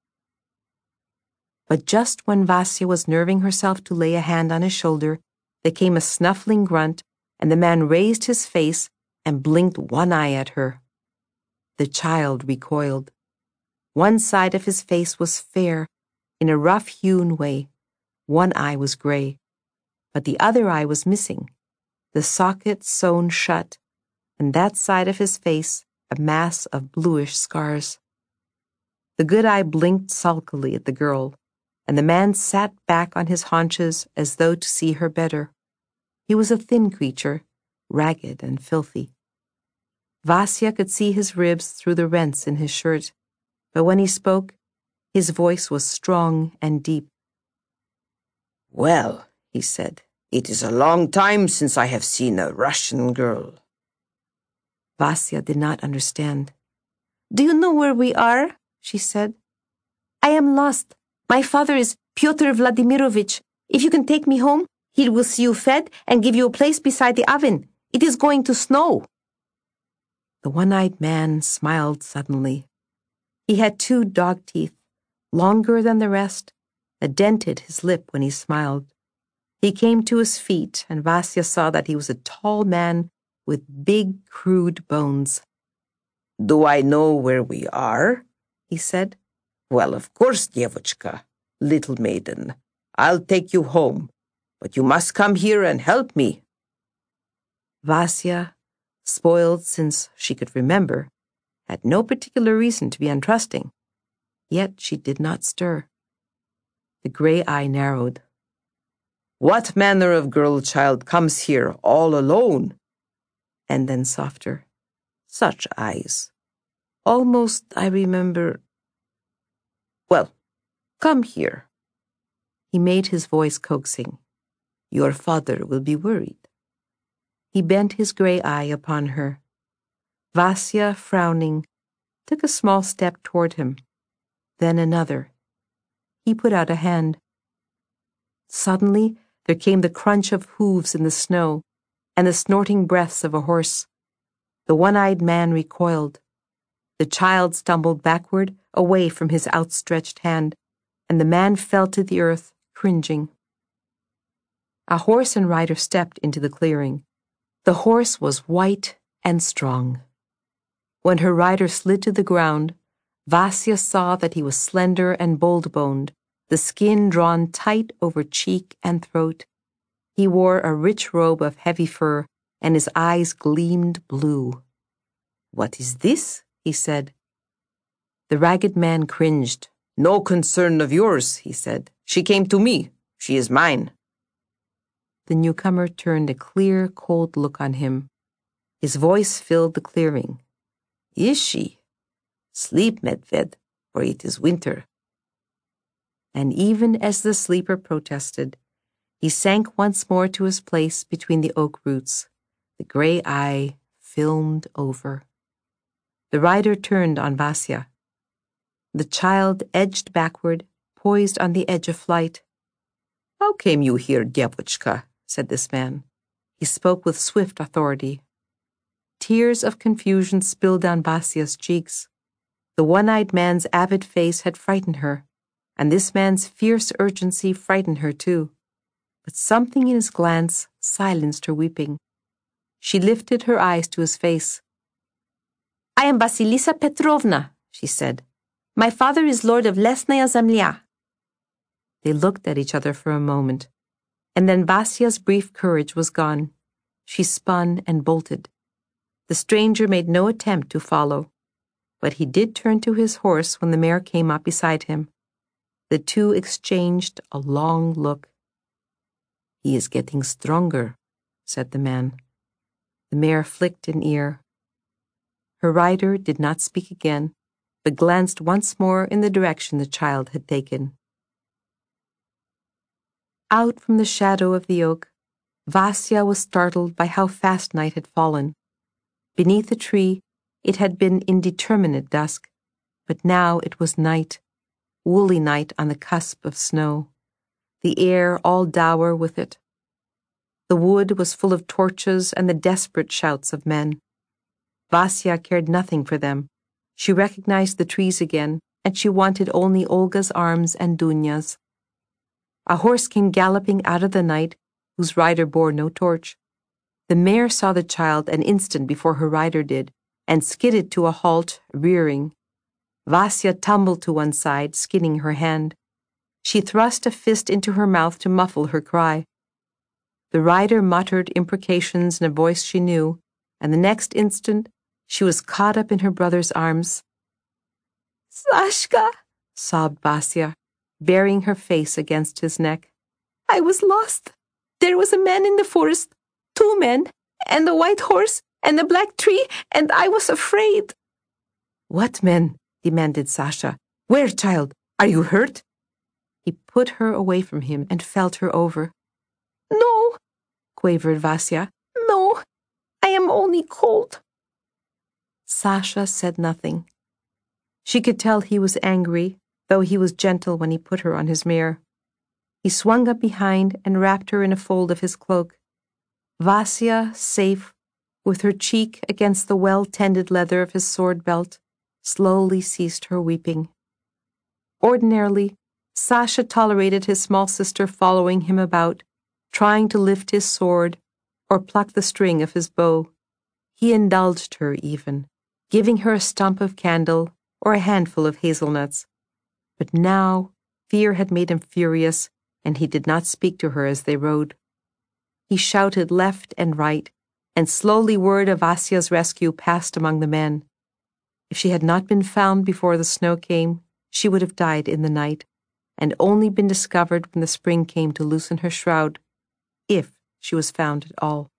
But just when Vasya was nerving herself to lay a hand on his shoulder, there came a snuffling grunt, and the man raised his face and blinked one eye at her. The child recoiled. One side of his face was fair, in a rough-hewn way. One eye was gray, but the other eye was missing, the socket sewn shut, and that side of his face a mass of bluish scars. The good eye blinked sulkily at the girl, and the man sat back on his haunches as though to see her better. He was a thin creature, ragged and filthy. Vasya could see his ribs through the rents in his shirt, but when he spoke, his voice was strong and deep.
"Well," he said, "it is a long time since I have seen a Russian girl."
Vasya did not understand.
Do you know where we are? She said. I am lost. My father is Pyotr Vladimirovich. If you can take me home, he will see you fed and give you a place beside the oven. It is going to snow.
The one-eyed man smiled suddenly. He had 2 dog teeth, longer than the rest, that dented his lip when he smiled. He came to his feet, and Vasya saw that he was a tall man with big, crude bones.
"Do I know where we are?" he said. "Well, of course, Девочка, little maiden. I'll take you home, but you must come here and help me."
Vasya, spoiled since she could remember, had no particular reason to be untrusting. Yet she did not stir. The gray eye narrowed.
"What manner of girl child comes here all alone?"
And then softer.
"Such eyes. Almost I remember. Well, come here."
He made his voice coaxing. "Your father will be worried." He bent his gray eye upon her. Vasya, frowning, took a small step toward him, then another. He put out a hand. Suddenly, there came the crunch of hooves in the snow and the snorting breaths of a horse. The one-eyed man recoiled. The child stumbled backward, away from his outstretched hand, and the man fell to the earth, cringing. A horse and rider stepped into the clearing. The horse was white and strong. When her rider slid to the ground, Vasya saw that he was slender and bold-boned, the skin drawn tight over cheek and throat. He wore a rich robe of heavy fur, and his eyes gleamed blue. "What is this?" he said. The ragged man cringed.
"No concern of yours," he said. "She came to me. She is mine."
The newcomer turned a clear, cold look on him. His voice filled the clearing.
"Is she? Sleep, Medved, for it is winter."
And even as the sleeper protested, He sank once more to his place between the oak roots, the grey eye filmed over. The rider turned on Vasya. The child edged backward, poised on the edge of flight.
"How came you here, Dyevotchka?"
said this man. He spoke with swift authority. Tears of confusion spilled down Vasya's cheeks. The one-eyed man's avid face had frightened her, and this man's fierce urgency frightened her too. But something in his glance silenced her weeping. She lifted her eyes to his face.
I am Vasilisa Petrovna, she said. My father is Lord of Lesnaya Zemlya.
They looked at each other for a moment, and then Vasya's brief courage was gone. She spun and bolted. The stranger made no attempt to follow, but he did turn to his horse when the mare came up beside him. The two exchanged a long look.
"He is getting stronger," said the man.
The mare flicked an ear. Her rider did not speak again, but glanced once more in the direction the child had taken. Out from the shadow of the oak, Vasya was startled by how fast night had fallen. Beneath the tree, it had been indeterminate dusk, but now it was night, woolly night on the cusp of snow, the air all dour with it. The wood was full of torches and the desperate shouts of men. Vasya cared nothing for them. She recognized the trees again, and she wanted only Olga's arms and Dunya's. A horse came galloping out of the night, whose rider bore no torch. The mare saw the child an instant before her rider did, and skidded to a halt, rearing. Vasya tumbled to one side, skinning her hand. She thrust a fist into her mouth to muffle her cry. The rider muttered imprecations in a voice she knew, and the next instant she was caught up in her brother's arms.
Sashka,
sobbed Vasya, burying her face against his neck.
I was lost. There was a man in the forest, 2 men, and a white horse, and a black tree, and I was afraid.
What men? Demanded Sasha. Where, child? Are you hurt? He put her away from him and felt her over.
No,
quavered Vasya.
No, I am only cold.
Sasha said nothing. She could tell he was angry, though he was gentle when he put her on his mare. He swung up behind and wrapped her in a fold of his cloak. Vasya, safe, with her cheek against the well-tended leather of his sword belt, slowly ceased her weeping. Ordinarily, Sasha tolerated his small sister following him about, trying to lift his sword or pluck the string of his bow. He indulged her even, giving her a stump of candle or a handful of hazelnuts. But now fear had made him furious, and he did not speak to her as they rode. He shouted left and right, and slowly word of Vasya's rescue passed among the men. If she had not been found before the snow came, she would have died in the night, and only been discovered when the spring came to loosen her shroud, if she was found at all.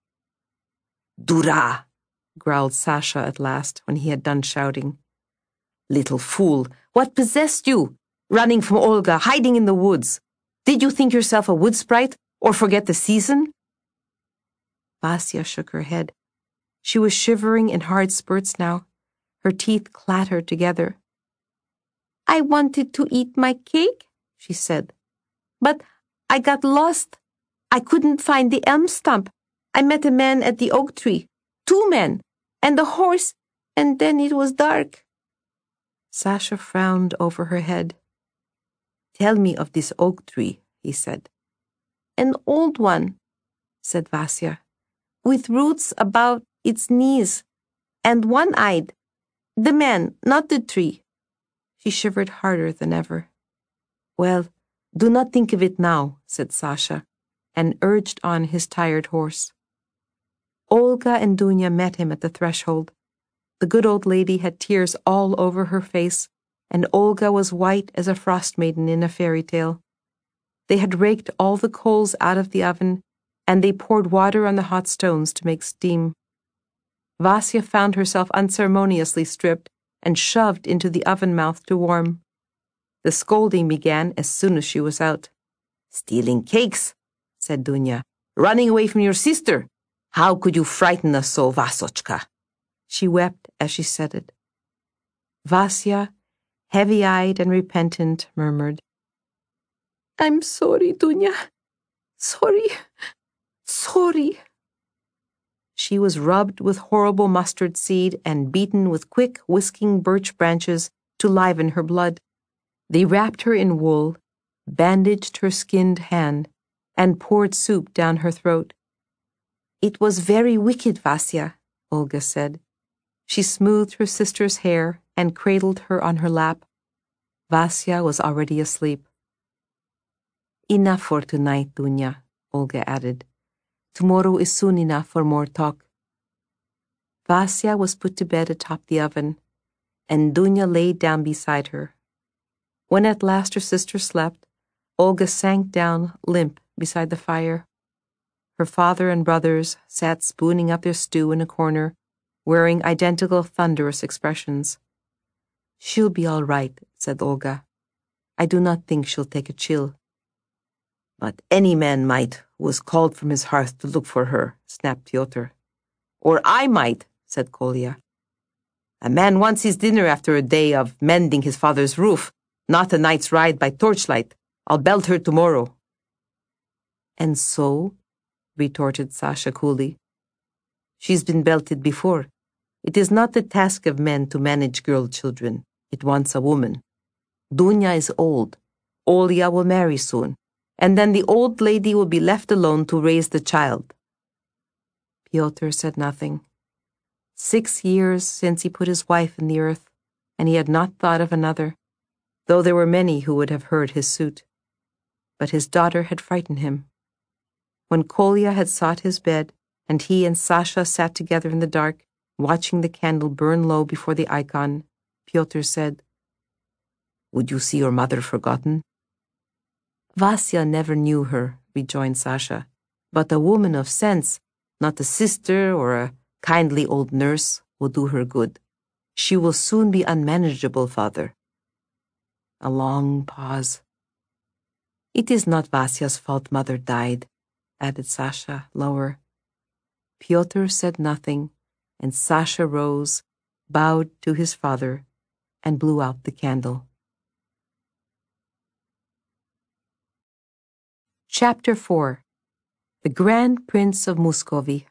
"Dura!"
growled Sasha at last when he had done shouting.
"Little fool, what possessed you? Running from Olga, hiding in the woods. Did you think yourself a wood sprite, or forget the season?"
Vasya shook her head. She was shivering in hard spurts now. Her teeth clattered together.
I wanted to eat my cake, she said, but I got lost. I couldn't find the elm stump. I met a man at the oak tree, 2 men, and a horse, and then it was dark.
Sasha frowned over her head.
"Tell me of this oak tree," he said.
An old one, said Vasya, with roots about its knees, and one-eyed. The man, not the tree.
She shivered harder than ever. Well, do not think of it now, said Sasha, and urged on his tired horse. Olga and Dunya met him at the threshold. The good old lady had tears all over her face, and Olga was white as a frost maiden in a fairy tale. They had raked all the coals out of the oven, and they poured water on the hot stones to make steam. Vasya found herself unceremoniously stripped and shoved into the oven mouth to warm. The scolding began as soon as she was out.
"Stealing cakes! said Dunya. "Running away from your sister. How could you frighten us so, Vasochka?"
She wept as she said it. Vasya, heavy-eyed and repentant, murmured, "I'm sorry, Dunya. Sorry. Sorry." She was rubbed with horrible mustard seed and beaten with quick, whisking birch branches to liven her blood. They wrapped her in wool, bandaged her skinned hand, and poured soup down her throat. "It was very wicked, Vasya," Olga said. She smoothed her sister's hair and cradled her on her lap. Vasya was already asleep. "Enough for tonight, Dunya," Olga added. "Tomorrow is soon enough for more talk." Vasya was put to bed atop the oven, and Dunya lay down beside her. When at last her sister slept, Olga sank down limp beside the fire. Her father and brothers sat spooning up their stew in a corner, wearing identical thunderous expressions. "She'll be all right," said Olga. "I do not think she'll take a chill."
"But any man might who was called from his hearth to look for her," snapped Pyotr. "Or I might," said Kolya. "A man wants his dinner after a day of mending his father's roof, not a night's ride by torchlight. I'll belt her tomorrow."
"And so?" retorted Sasha coolly.
"She's been belted before. It is not the task of men to manage girl children. It wants a woman. Dunya is old. Olya will marry soon, and then the old lady will be left alone to raise the child."
Pyotr said nothing. 6 years since he put his wife in the earth, and he had not thought of another, though there were many who would have heard his suit. But his daughter had frightened him. When Kolya had sought his bed, and he and Sasha sat together in the dark, watching the candle burn low before the icon, Pyotr said,
"Would you see your mother forgotten?"
"Vasya never knew her," rejoined Sasha, "but a woman of sense, not a sister or a kindly old nurse, will do her good. She will soon be unmanageable, father." A long pause. "It is not Vasya's fault mother died," added Sasha, lower. Pyotr said nothing, and Sasha rose, bowed to his father, and blew out the candle. Chapter 4. The Grand Prince of Muscovy.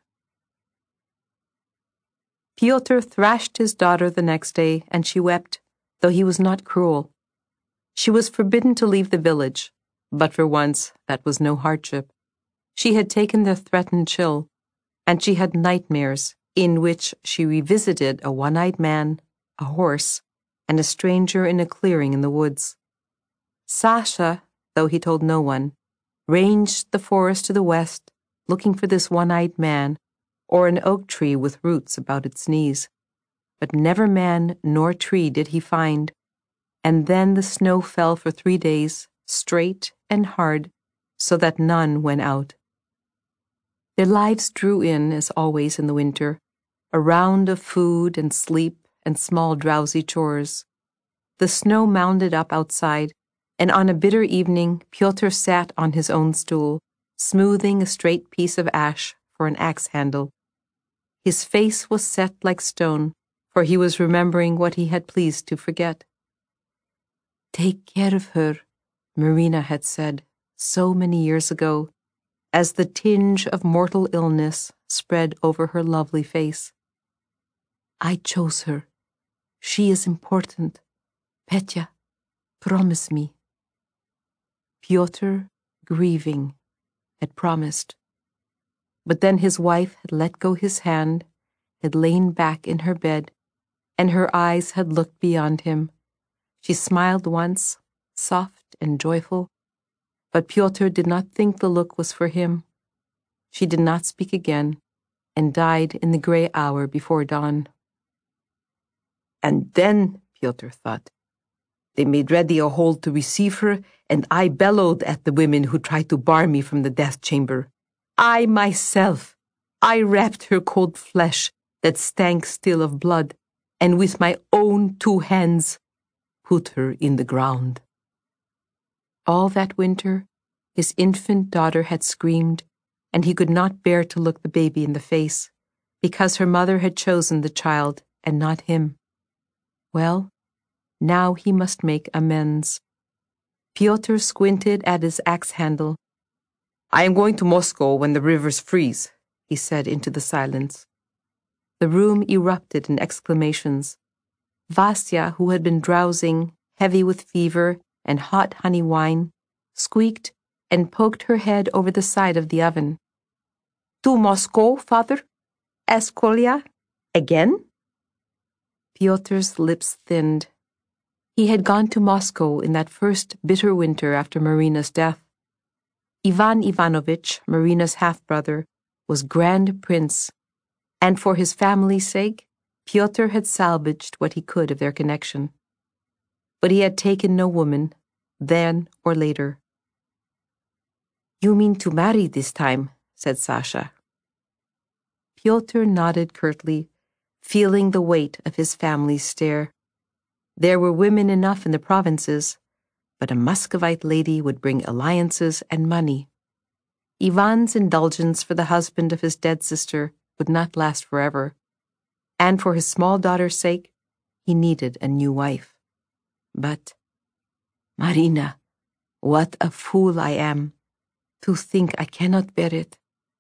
Pyotr thrashed his daughter the next day, and she wept, though he was not cruel. She was forbidden to leave the village, but for once that was no hardship. She had taken the threatened chill, and she had nightmares in which she revisited a one-eyed man, a horse, and a stranger in a clearing in the woods. Sasha, though he told no one, ranged the forest to the west, looking for this one-eyed man, or an oak tree with roots about its knees. But never man nor tree did he find, and then the snow fell for 3 days, straight and hard, so that none went out. Their lives drew in, as always in the winter, a round of food and sleep and small drowsy chores. The snow mounded up outside, and on a bitter evening Pyotr sat on his own stool, smoothing a straight piece of ash for an axe handle. His face was set like stone, for he was remembering what he had pleased to forget. "Take care of her," Marina had said so many years ago, as the tinge of mortal illness spread over her lovely face. "I chose her. She is important. Petya, promise me." Pyotr, grieving, had promised. But then his wife had let go his hand, had lain back in her bed, and her eyes had looked beyond him. She smiled once, soft and joyful, but Pyotr did not think the look was for him. She did not speak again, and died in the grey hour before dawn.
And then, Pyotr thought, they made ready a hole to receive her, and I bellowed at the women who tried to bar me from the death chamber. I myself, I wrapped her cold flesh that stank still of blood, and with my own 2 hands put her in the ground.
All that winter, His infant daughter had screamed, and he could not bear to look the baby in the face, because her mother had chosen the child and not him. Well, now he must make amends. Pyotr squinted at his axe handle.
I am going to Moscow when the rivers freeze, he said into the silence.
The room erupted in exclamations. Vasya, who had been drowsing, heavy with fever and hot honey wine, squeaked and poked her head over the side of the oven.
To Moscow, father? Asked Kolya. Again?
Pyotr's lips thinned. He had gone to Moscow in that first bitter winter after Marina's death. Ivan Ivanovich, Marina's half-brother, was Grand Prince, and for his family's sake, Pyotr had salvaged what he could of their connection. But he had taken no woman, then or later.
You mean to marry this time, said Sasha.
Pyotr nodded curtly, feeling the weight of his family's stare. There were women enough in the provinces, but a Muscovite lady would bring alliances and money. Ivan's indulgence for the husband of his dead sister would not last forever, and for his small daughter's sake, he needed a new wife. But, Marina, what a fool I am, to think I cannot bear it.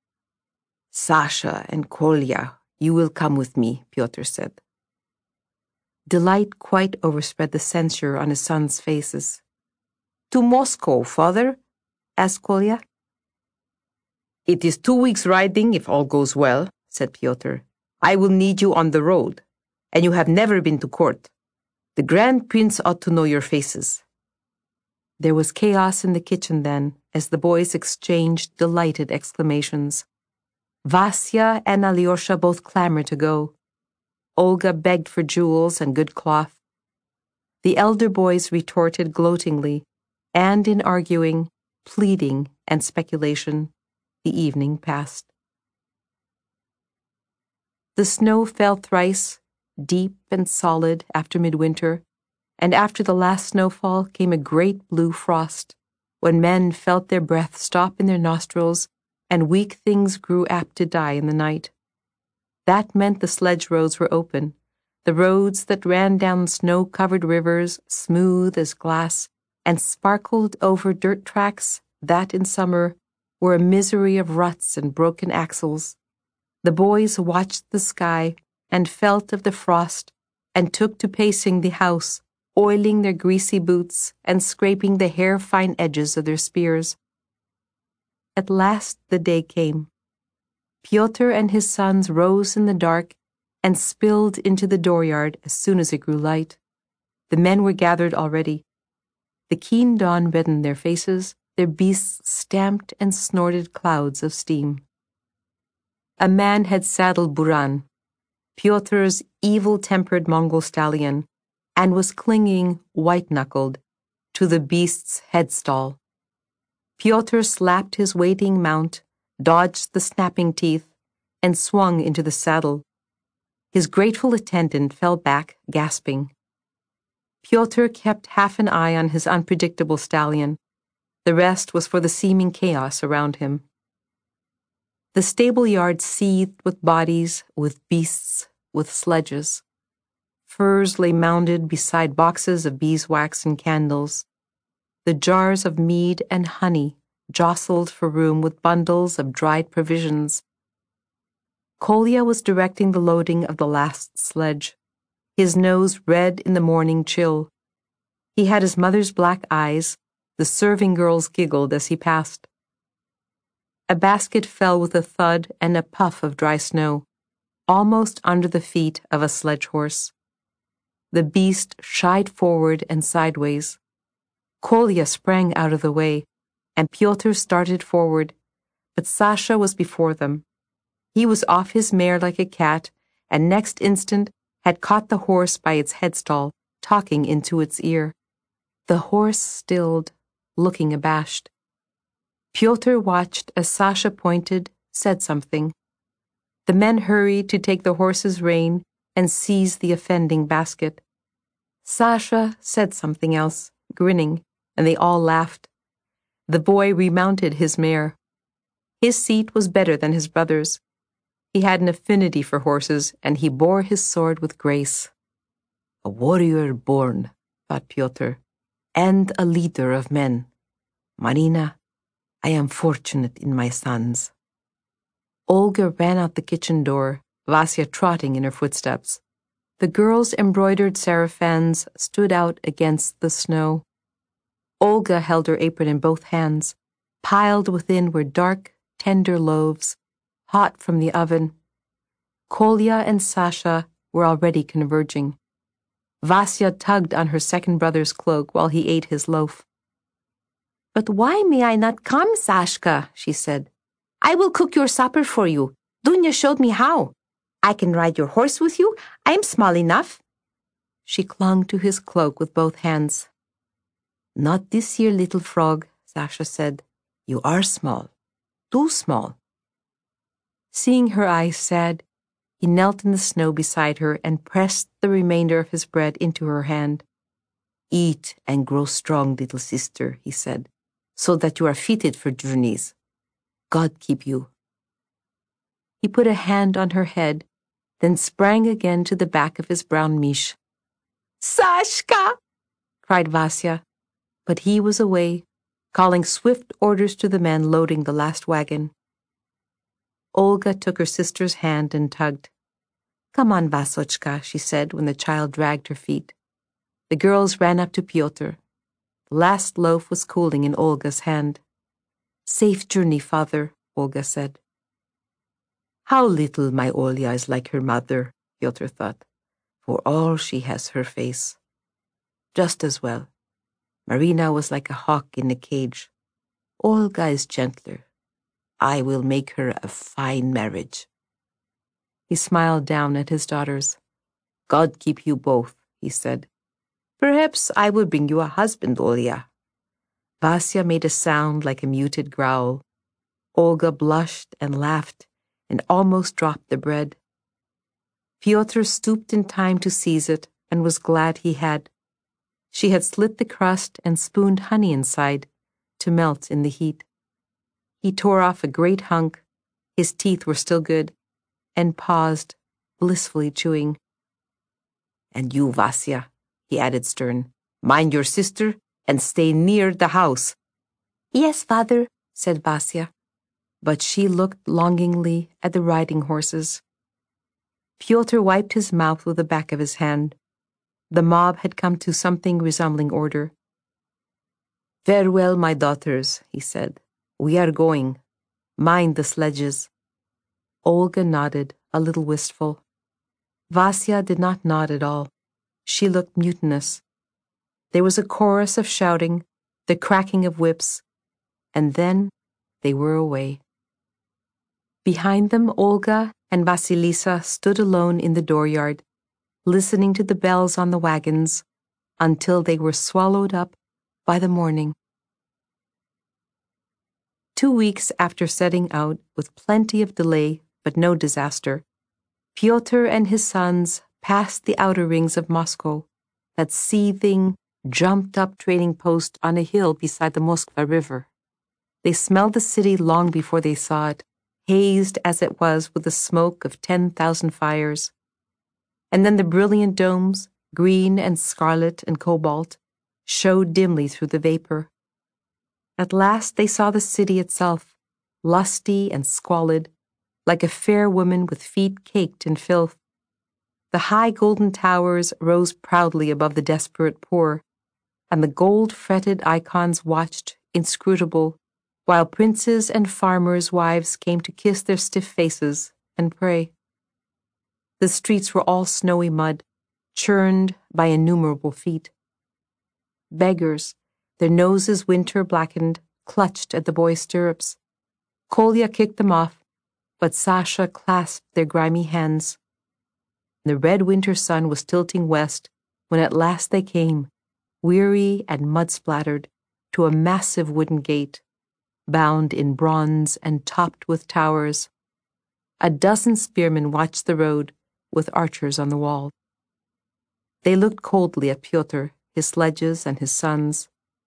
Sasha and Kolya, you will come with me, Pyotr said.
Delight quite overspread the censure on his sons' faces.
To Moscow, father? asked Kolya. It is 2 weeks' riding if all goes well, said Pyotr. I will need you on the road, and you have never been to court. The Grand Prince ought to know your faces.
There was chaos in the kitchen then, as the boys exchanged delighted exclamations. Vasya and Alyosha both clamored to go. Olga begged for jewels and good cloth. The elder boys retorted gloatingly, and in arguing, pleading, and speculation, the evening passed. The snow fell thrice, deep and solid after midwinter, and after the last snowfall came a great blue frost, when men felt their breath stop in their nostrils and weak things grew apt to die in the night. That meant the sledge roads were open, the roads that ran down snow-covered rivers, smooth as glass, and sparkled over dirt tracks that, in summer, were a misery of ruts and broken axles. The boys watched the sky and felt of the frost and took to pacing the house, oiling their greasy boots and scraping the hair-fine edges of their spears. At last the day came. Pyotr and his sons rose in the dark and spilled into the dooryard as soon as it grew light. The men were gathered already. The keen dawn reddened their faces, their beasts stamped and snorted clouds of steam. A man had saddled Buran, Pyotr's evil-tempered Mongol stallion, and was clinging, white-knuckled, to the beast's headstall. Pyotr slapped his waiting mount, dodged the snapping teeth, and swung into the saddle. His grateful attendant fell back, gasping. Pyotr kept half an eye on his unpredictable stallion. The rest was for the seeming chaos around him. The stable yard seethed with bodies, with beasts, with sledges. Furs lay mounded beside boxes of beeswax and candles. The jars of mead and honey jostled for room with bundles of dried provisions. Kolya was directing the loading of the last sledge, his nose red in the morning chill. He had his mother's black eyes. The serving girls giggled as he passed. A basket fell with a thud and a puff of dry snow, almost under the feet of a sledge horse. The beast shied forward and sideways. Kolya sprang out of the way, and Pyotr started forward, but Sasha was before them. He was off his mare like a cat, and next instant had caught the horse by its headstall, talking into its ear. The horse stilled, looking abashed. Pyotr watched as Sasha pointed, said something. The men hurried to take the horse's rein and seize the offending basket. Sasha said something else, grinning, and they all laughed. The boy remounted his mare. His seat was better than his brother's. He had an affinity for horses, and he bore his sword with grace. A warrior born, thought Pyotr, and a leader of men. Marina, I am fortunate in my sons. Olga ran out the kitchen door, Vasya trotting in her footsteps. The girls' embroidered sarafans stood out against the snow. Olga held her apron in both hands. Piled within were dark, tender loaves, hot from the oven. Kolya and Sasha were already converging. Vasya tugged on her second brother's cloak while he ate his loaf.
But why may I not come, Sashka? She said. I will cook your supper for you. Dunya showed me how. I can ride your horse with you. I am small enough.
She clung to his cloak with both hands. Not this year, little frog, Sasha said. You are small. Too small. Seeing her eyes sad, he knelt in the snow beside her and pressed the remainder of his bread into her hand. Eat and grow strong, little sister, he said, so that you are fitted for journeys. God keep you. He put a hand on her head, then sprang again to the back of his brown mish.
Sashka!
Cried Vasya, but he was away, calling swift orders to the men loading the last wagon. Olga took her sister's hand and tugged. Come on, Vasochka, she said when the child dragged her feet. The girls ran up to Pyotr. The last loaf was cooling in Olga's hand. Safe journey, father, Olga said. How little my Olya is like her mother, Pyotr thought. For all she has her face. Just as well. Marina was like a hawk in a cage. Olga is gentler. I will make her a fine marriage. He smiled down at his daughters. God keep you both, he said. Perhaps I will bring you a husband, Olya. Vasya made a sound like a muted growl. Olga blushed and laughed and almost dropped the bread. Pyotr stooped in time to seize it and was glad he had. She had slit the crust and spooned honey inside to melt in the heat. He tore off a great hunk, his teeth were still good, and paused, blissfully chewing. And you, Vasya, he added stern, mind your sister and stay near the house.
Yes, father,
said Vasya, but she looked longingly at the riding horses. Pyotr wiped his mouth with the back of his hand. The mob had come to something resembling order. Farewell, my daughters, he said. We are going. Mind the sledges. Olga nodded, a little wistful. Vasya did not nod at all. She looked mutinous. There was a chorus of shouting, the cracking of whips, and then they were away. Behind them, Olga and Vasilisa stood alone in the dooryard, listening to the bells on the wagons until they were swallowed up by the morning. 2 weeks after setting out, with plenty of delay but no disaster, Pyotr and his sons passed the outer rings of Moscow, that seething, jumped-up trading post on a hill beside the Moskva River. They smelled the city long before they saw it, hazed as it was with the smoke of 10,000 fires. And then the brilliant domes, green and scarlet and cobalt, showed dimly through the vapor. At last they saw the city itself, lusty and squalid, like a fair woman with feet caked in filth. The high golden towers rose proudly above the desperate poor, and the gold-fretted icons watched, inscrutable, while princes and farmers' wives came to kiss their stiff faces and pray. The streets were all snowy mud, churned by innumerable feet. Beggars, their noses winter blackened, clutched at the boys' stirrups. Kolya kicked them off, but Sasha clasped their grimy hands. The red winter sun was tilting west when at last they came, weary and mud-splattered, to a massive wooden gate, bound in bronze and topped with towers. A dozen spearmen watched the road, with archers on the wall. They looked coldly at Pyotr, his sledges, and his sons.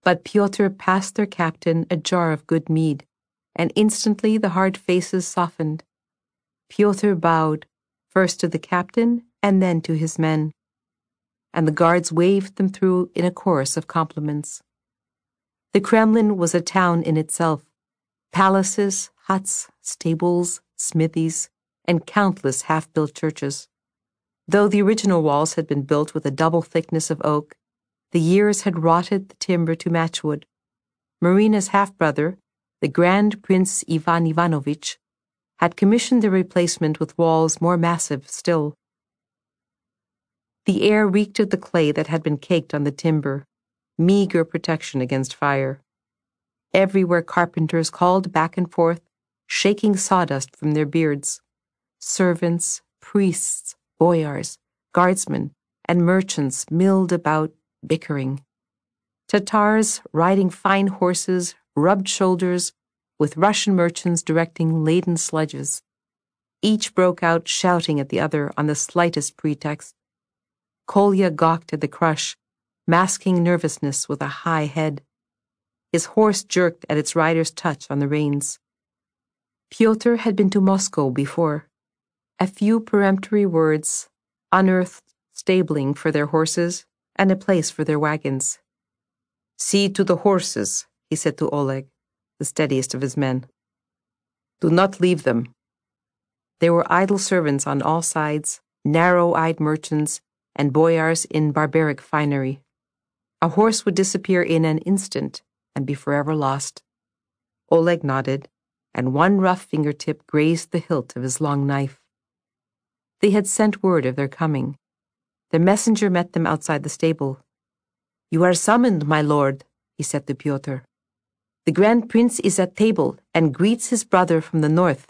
But Pyotr passed their captain a jar of good mead, and instantly the hard faces softened. Pyotr bowed, first to the captain and then to his men, and the guards waved them through in a chorus of compliments. The Kremlin was a town in itself. Palaces, huts, stables, smithies, and countless half-built churches. Though the original walls had been built with a double thickness of oak, the years had rotted the timber to matchwood. Marina's half-brother, the Grand Prince Ivan Ivanovich, had commissioned the replacement with walls more massive still. The air reeked of the clay that had been caked on the timber, meager protection against fire. Everywhere carpenters called back and forth, shaking sawdust from their beards. Servants, priests, boyars, guardsmen, and merchants milled about, bickering. Tatars, riding fine horses, rubbed shoulders, with Russian merchants directing laden sledges. Each broke out shouting at the other on the slightest pretext. Kolya gawked at the crush, masking nervousness with a high head. His horse jerked at its rider's touch on the reins. Pyotr had been to Moscow before. A few peremptory words, unearthed stabling for their horses, and a place for their wagons. "See to the horses," he said to Oleg, the steadiest of his men. "Do not leave them." There were idle servants on all sides, narrow-eyed merchants, and boyars in barbaric finery. A horse would disappear in an instant and be forever lost. Oleg nodded, and one rough fingertip grazed the hilt of his long knife. They had sent word of their coming. The messenger met them outside the stable. "You are summoned, my lord," he said to Pyotr. "The Grand Prince is at table and greets his brother from the north."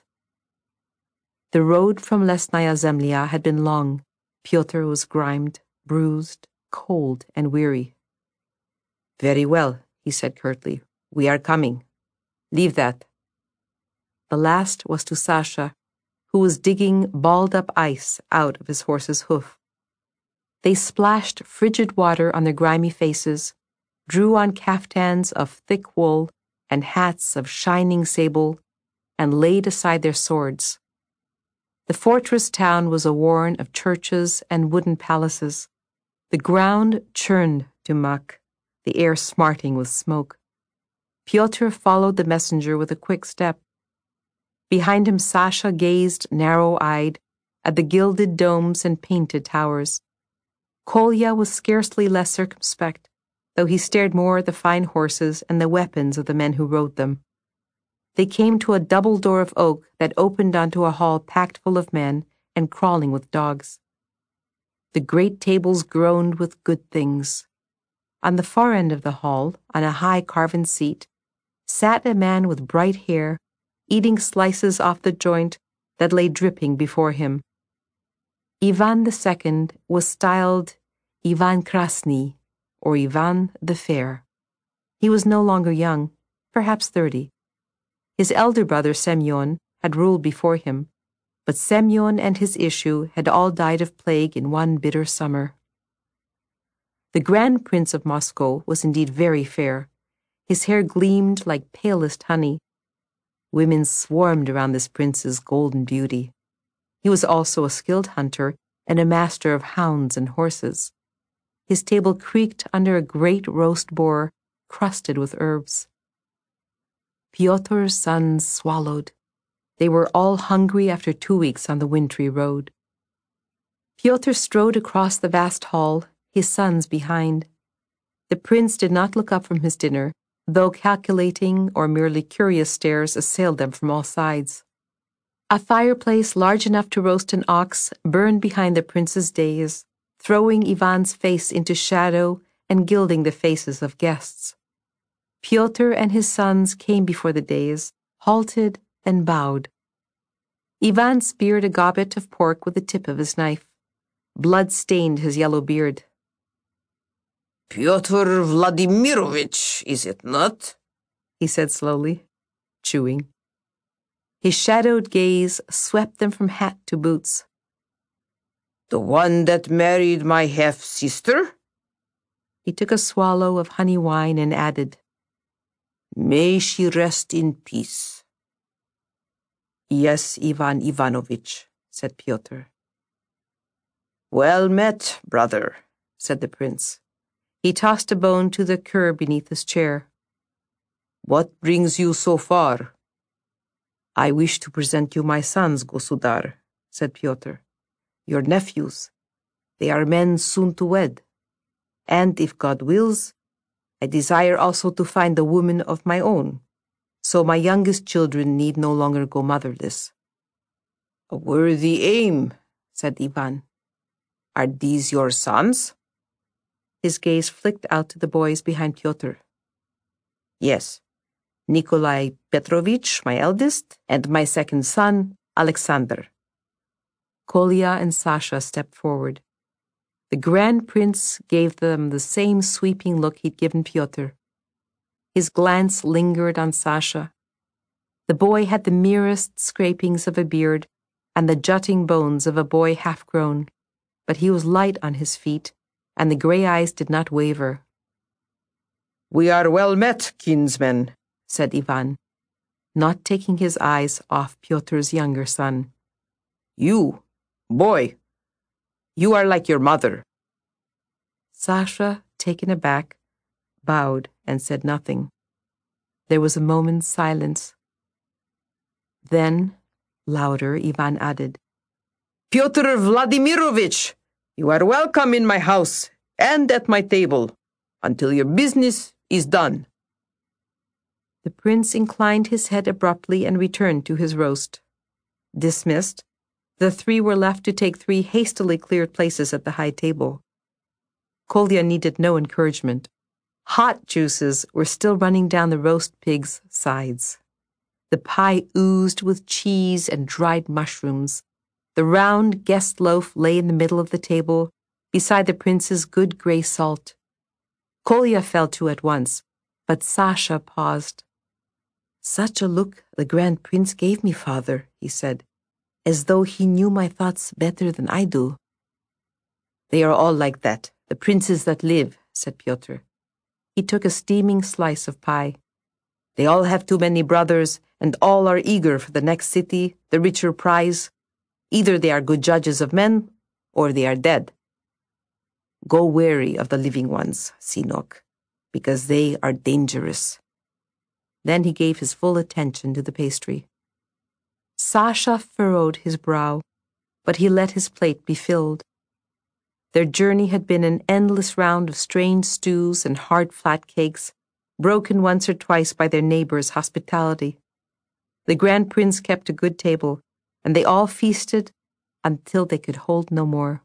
The road from Lesnaya Zemlya had been long. Pyotr was grimed, bruised, cold, and weary. "Very well," he said curtly. "We are coming. Leave that." The last was to Sasha, who was digging balled-up ice out of his horse's hoof. They splashed frigid water on their grimy faces, drew on caftans of thick wool and hats of shining sable, and laid aside their swords. The fortress town was a warren of churches and wooden palaces. The ground churned to muck, the air smarting with smoke. Pyotr followed the messenger with a quick step. Behind him Sasha gazed narrow-eyed at the gilded domes and painted towers. Kolya was scarcely less circumspect, though he stared more at the fine horses and the weapons of the men who rode them. They came to a double door of oak that opened onto a hall packed full of men and crawling with dogs. The great tables groaned with good things. On the far end of the hall, on a high carven seat, sat a man with bright hair, eating slices off the joint that lay dripping before him. Ivan II was styled Ivan Krasny, or Ivan the Fair. He was no longer young, perhaps 30. His elder brother Semyon had ruled before him, but Semyon and his issue had all died of plague in one bitter summer. The Grand Prince of Moscow was indeed very fair. His hair gleamed like palest honey. Women swarmed around this prince's golden beauty. He was also a skilled hunter and a master of hounds and horses. His table creaked under a great roast boar crusted with herbs. Pyotr's sons swallowed. They were all hungry after 2 weeks on the wintry road. Pyotr strode across the vast hall, his sons behind. The prince did not look up from his dinner, though calculating or merely curious stares assailed them from all sides. A fireplace large enough to roast an ox burned behind the prince's dais, throwing Ivan's face into shadow and gilding the faces of guests. Pyotr and his sons came before the dais, halted and bowed. Ivan speared a gobbet of pork with the tip of his knife. Blood stained his yellow beard.
"Pyotr Vladimirovich, is it not?"
he said slowly, chewing. His shadowed gaze swept them from hat to boots.
"The one that married my half-sister?"
He took a swallow of honey wine and added,
"May she rest in peace."
"Yes, Ivan Ivanovich," said Pyotr.
"Well met, brother,"
said the prince. He tossed a bone to the cur beneath his chair.
"What brings you so far?"
"I wish to present you my sons, Gosudar," said Pyotr. "Your nephews. They are men soon to wed. And if God wills, I desire also to find a woman of my own, so my youngest children need no longer go motherless."
"A worthy aim,"
said Ivan.
"Are these your sons?"
His gaze flicked out to the boys behind Pyotr.
"Yes.
Nikolai Petrovich, my eldest, and my second son, Alexander." Kolya and Sasha stepped forward. The Grand Prince gave them the same sweeping look he'd given Pyotr. His glance lingered on Sasha. The boy had the merest scrapings of a beard and the jutting bones of a boy half-grown, but he was light on his feet, and the grey eyes did not waver.
"We are well met, kinsmen,"
said Ivan, not taking his eyes off Pyotr's younger son.
"You, boy, you are like your mother."
Sasha, taken aback, bowed and said nothing. There was a moment's silence. Then, louder, Ivan added,
"Pyotr Vladimirovich, you are welcome in my house and at my table until your business is done."
The prince inclined his head abruptly and returned to his roast. Dismissed, the three were left to take 3 hastily cleared places at the high table. Kolya needed no encouragement. Hot juices were still running down the roast pig's sides. The pie oozed with cheese and dried mushrooms. The round guest loaf lay in the middle of the table, beside the prince's good grey salt. Kolya fell to at once, but Sasha paused. "Such a look the Grand Prince gave me, father," he said, "as though he knew my thoughts better than I do."
"They are all like that, the princes that live,"
said Pyotr. He took a steaming slice of pie.
"They all have too many brothers, and all are eager for the next city, the richer prize. Either they are good judges of men, or they are dead. Go wary of the living ones, Sinok, because they are dangerous."
Then he gave his full attention to the pastry. Sasha furrowed his brow, but he let his plate be filled. Their journey had been an endless round of strange stews and hard flat cakes, broken once or twice by their neighbors' hospitality. The Grand Prince kept a good table, and they all feasted until they could hold no more.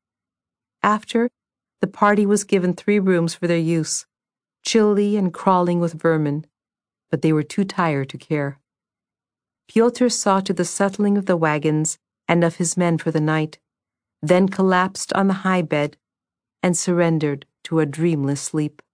After, the party was given 3 rooms for their use, chilly and crawling with vermin, but they were too tired to care. Pyotr saw to the settling of the wagons and of his men for the night, then collapsed on the high bed and surrendered to a dreamless sleep.